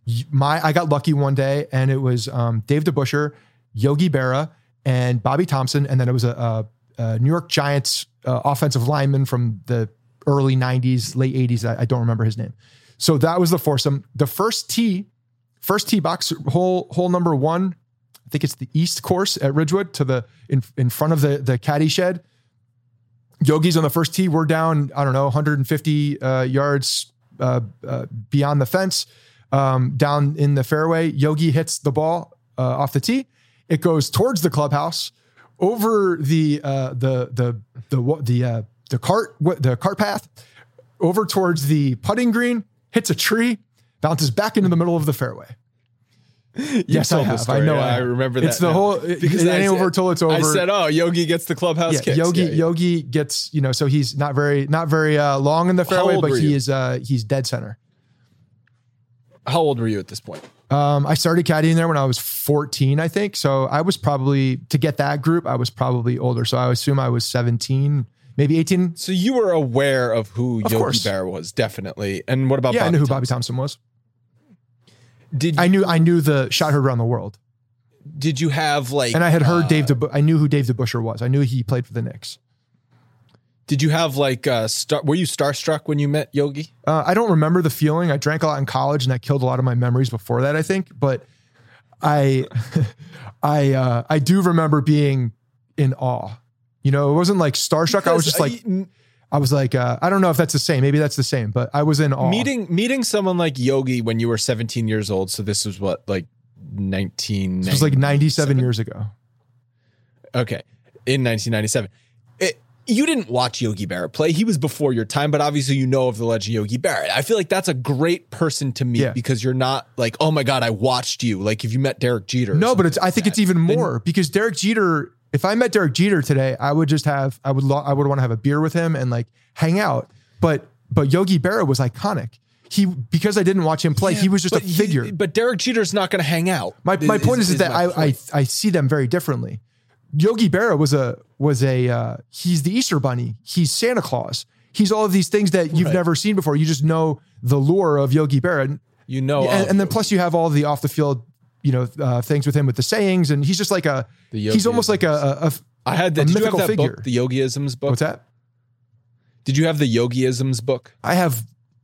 My, I got lucky one day and it was um, Dave DeBusschere, Yogi Berra, and Bobby Thompson. And then it was a, a, a New York Giants uh, offensive lineman from the early nineties, late eighties. I, I don't remember his name. So that was the foursome. The first tee, first tee box, hole, hole number one, I think it's the East course at Ridgewood to the, in, in front of the, the caddy shed. Yogi's on the first tee. We're down, I don't know, one hundred fifty uh, yards uh, uh, beyond the fence, um, down in the fairway. Yogi hits the ball uh, off the tee. It goes towards the clubhouse over the, uh, the, the, the, the, uh, the cart, the cart path over towards the putting green, hits a tree, bounces back into the middle of the fairway. Yes, I have. I know. Yeah, I, I remember that. It's the now. whole, because it I ain't said- over till it's over. I said, oh, Yogi gets the clubhouse yeah, kicks. Yogi, Yeah, yeah. Yogi gets, you know, so he's not very, not very uh, long in the fairway, old but were he you? is, uh, he's dead center. How old were you at this point? Um, I started caddying there when I was fourteen, I think. So I was probably, to get that group, I was probably older. So I assume I was seventeen, maybe eighteen. So you were aware of who Of Yogi course. Berra was, definitely. And what about Yeah, Bobby I knew who Thompson? Bobby Thompson was. Did you, I knew, I knew the shot heard around the world. did you have like, And I had heard uh, Dave, DeBu- I knew who Dave DeBusschere was. I knew he played for the Knicks. did you have like, uh, star, were you starstruck when you met Yogi? Uh, I don't remember the feeling. I drank a lot in college and that killed a lot of my memories before that, I think. But I, I, uh, I do remember being in awe. You know, it wasn't like starstruck. I was just like, I- I was like, uh, I don't know if that's the same. Maybe that's the same, but I was in awe. meeting meeting someone like Yogi when you were seventeen years old. So this was what, like nineteen. This was like ninety-seven years ago. Okay, in nineteen ninety-seven. It, you didn't watch Yogi Berra play. He was before your time, but obviously you know of the legend Yogi Berra. I feel like that's a great person to meet Yeah. because you're not like, oh my God, I watched you. Like if you met Derek Jeter. or No, but something it's, I like think that. it's even more because Derek Jeter, if I met Derek Jeter today, I would just have, I would, lo- I would want to have a beer with him and like hang out. But, but Yogi Berra was iconic. He, because I didn't watch him play, Yeah, he was just a but he- figure. but Derek Jeter's not going to hang out. My my point is, is that my I, I point. I see them very differently. Yogi Berra was a was a uh, he's the Easter Bunny. He's Santa Claus. He's all of these things that you've Right. never seen before. You just know the lure of Yogi Berra, and, you know, and, of and then Yogi. plus you have all the off the field, you know, uh, things with him with the sayings, and he's just like a The he's almost like a, a, a I had a that. Did you have mythical that figure. book, the Yogiisms book? What's that? Did you have the Yogiisms book? I have.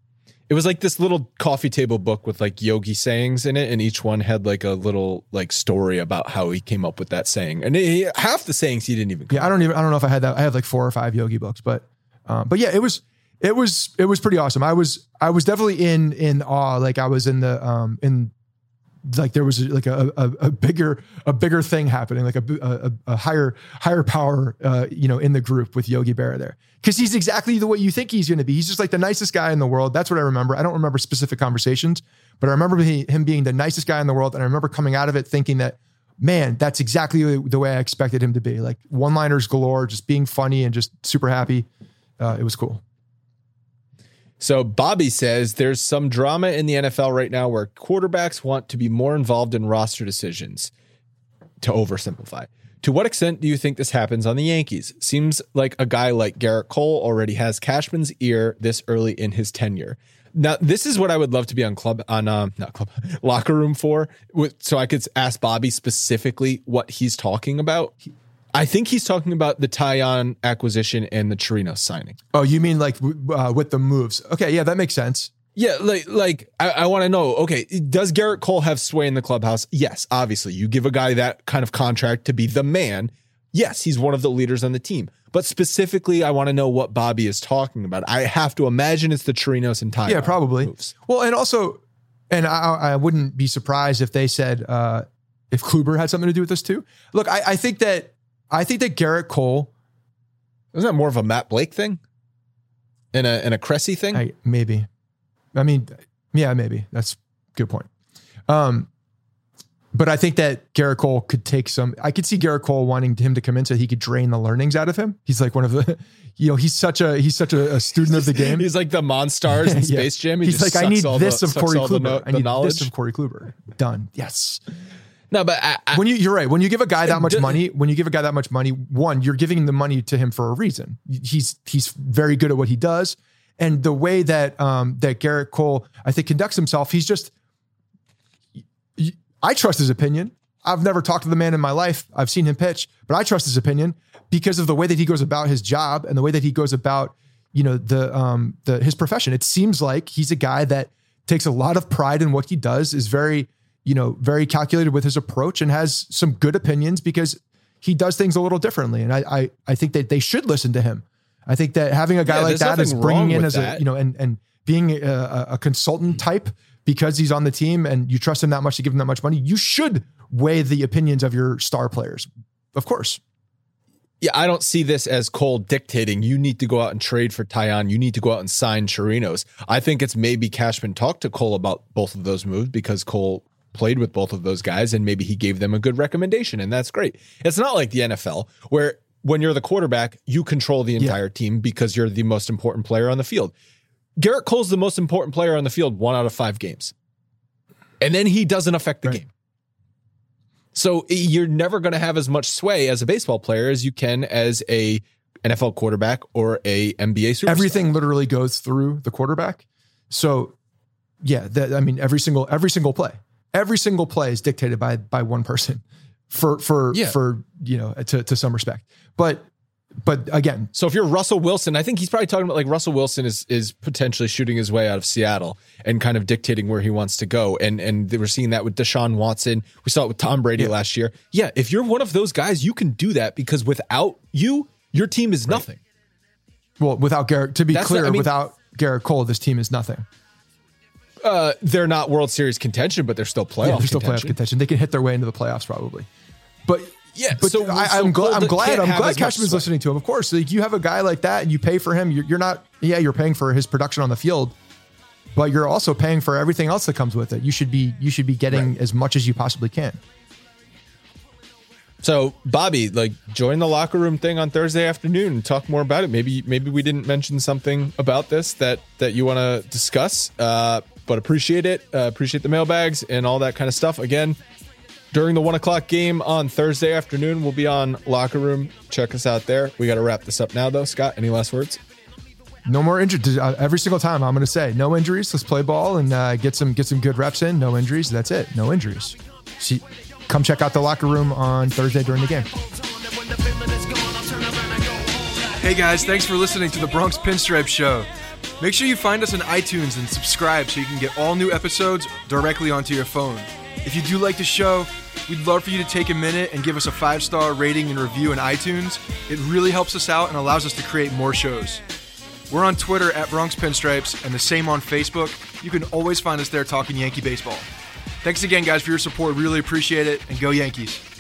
It was like this little coffee table book with like yogi sayings in it, and each one had like a little like story about how he came up with that saying. And he, half the sayings he didn't even. Yeah, I don't even. I don't know if I had that. I had like four or five yogi books, but um, but yeah, it was it was it was pretty awesome. I was I was definitely in in awe. Like I was in the um in. Like there was like a, a, a bigger, a bigger thing happening, like a, a, a higher, higher power, uh, you know, in the group with Yogi Berra there. Cause he's exactly the way you think he's going to be. He's just like the nicest guy in the world. That's what I remember. I don't remember specific conversations, but I remember he, him being the nicest guy in the world. And I remember coming out of it thinking that, man, that's exactly the way I expected him to be. Like one-liners galore, just being funny and just super happy. Uh, it was cool. So Bobby says there's some drama in the N F L right now where quarterbacks want to be more involved in roster decisions, to oversimplify. To what extent do you think this happens on the Yankees? Seems like a guy like Garrett Cole already has Cashman's ear this early in his tenure. Now, this is what I would love to be on club on um, not club locker room for, with, so I could ask Bobby specifically what he's talking about. I think he's talking about the Taillon acquisition and the Chirinos signing. Oh, you mean like uh, with the moves? Okay, yeah, that makes sense. Yeah, like, like I, I want to know, okay, does Garrett Cole have sway in the clubhouse? Yes, obviously. You give a guy that kind of contract to be the man. Yes, he's one of the leaders on the team. But specifically, I want to know what Bobby is talking about. I have to imagine it's the Chirinos and Taillon. Yeah, probably. Moves. Well, and also, and I, I wouldn't be surprised if they said, uh, if Kluber had something to do with this too. Look, I, I think that I think that Garrett Cole, isn't that more of a Matt Blake thing, and a and a Cressy thing? I, maybe. I mean, yeah, maybe that's a good point. Um, but I think that Garrett Cole could take some. I could see Garrett Cole wanting him to come in so he could drain the learnings out of him. He's like one of the, you know, he's such a he's such a, a student of the game. He's like the Monstars in yeah. Space Jam. He he's like, I need this the, of Corey Kluber. No, I need this of Corey Kluber. Done. Yes. No, but I, I, when you, you're right. When you give a guy that much money, when you give a guy that much money, one, you're giving the money to him for a reason. He's, he's very good at what he does. And the way that, um, that Garrett Cole, I think, conducts himself, he's just, I trust his opinion. I've never talked to the man in my life. I've seen him pitch, but I trust his opinion because of the way that he goes about his job and the way that he goes about, you know, the, um, the, his profession. It seems like he's a guy that takes a lot of pride in what he does, is very, you know, very calculated with his approach and has some good opinions because he does things a little differently. And I, I, I think that they should listen to him. I think that having a guy yeah, like that is bringing in as that. a, you know, and, and being a, a consultant type because he's on the team and you trust him that much to give him that much money. You should weigh the opinions of your star players. Of course. Yeah. I don't see this as Cole dictating, you need to go out and trade for Taillon. You need to go out and sign Chirinos. I think it's maybe Cashman talked to Cole about both of those moves because Cole played with both of those guys and maybe he gave them a good recommendation, and that's great. It's not like the N F L where when you're the quarterback, you control the entire yeah. team because you're the most important player on the field. Garrett Cole's the most important player on the field one out of five games. And then he doesn't affect the right. game. So you're never going to have as much sway as a baseball player as you can as a N F L quarterback or a N B A superstar. Everything literally goes through the quarterback. So yeah, that, I mean, every single, every single play. Every single play is dictated by by one person for for yeah. for you know to to some respect. But but again, so if you're Russell Wilson, I think he's probably talking about like Russell Wilson is is potentially shooting his way out of Seattle and kind of dictating where he wants to go. And and we're seeing that with Deshaun Watson. We saw it with Tom Brady yeah. last year. Yeah, if you're one of those guys, you can do that because without you, your team is nothing. Right. Well, without Garrett, to be That's clear, the, I mean, without Garrett Cole, this team is nothing. Uh, they're not World Series contention, but they're still playoff. Yeah, they're still contention. playoff contention. They can hit their way into the playoffs probably. But yeah, but so, I, so I'm, gl- I'm glad. I'm glad Cashman's listening to him. Of course, like you have a guy like that, and you pay for him. You're, you're not. Yeah, you're paying for his production on the field, but you're also paying for everything else that comes with it. You should be. You should be getting right. as much as you possibly can. So, Bobby, like, join the locker room thing on Thursday afternoon and talk more about it. Maybe, maybe we didn't mention something about this that that you want to discuss. Uh, But appreciate it. Uh, appreciate the mailbags and all that kind of stuff. Again, during the one o'clock game on Thursday afternoon, we'll be on Locker Room. Check us out there. We got to wrap this up now, though. Scott, any last words? No more injuries. Uh, every single time, I'm going to say no injuries. Let's play ball and uh, get some get some good reps in. No injuries. That's it. No injuries. See, come check out the Locker Room on Thursday during the game. Hey guys, thanks for listening to the Bronx Pinstripe Show. Make sure you find us on iTunes and subscribe so you can get all new episodes directly onto your phone. If you do like the show, we'd love for you to take a minute and give us a five-star rating and review in iTunes. It really helps us out and allows us to create more shows. We're on Twitter at Bronx Pinstripes and the same on Facebook. You can always find us there talking Yankee baseball. Thanks again, guys, for your support. Really appreciate it, and go Yankees.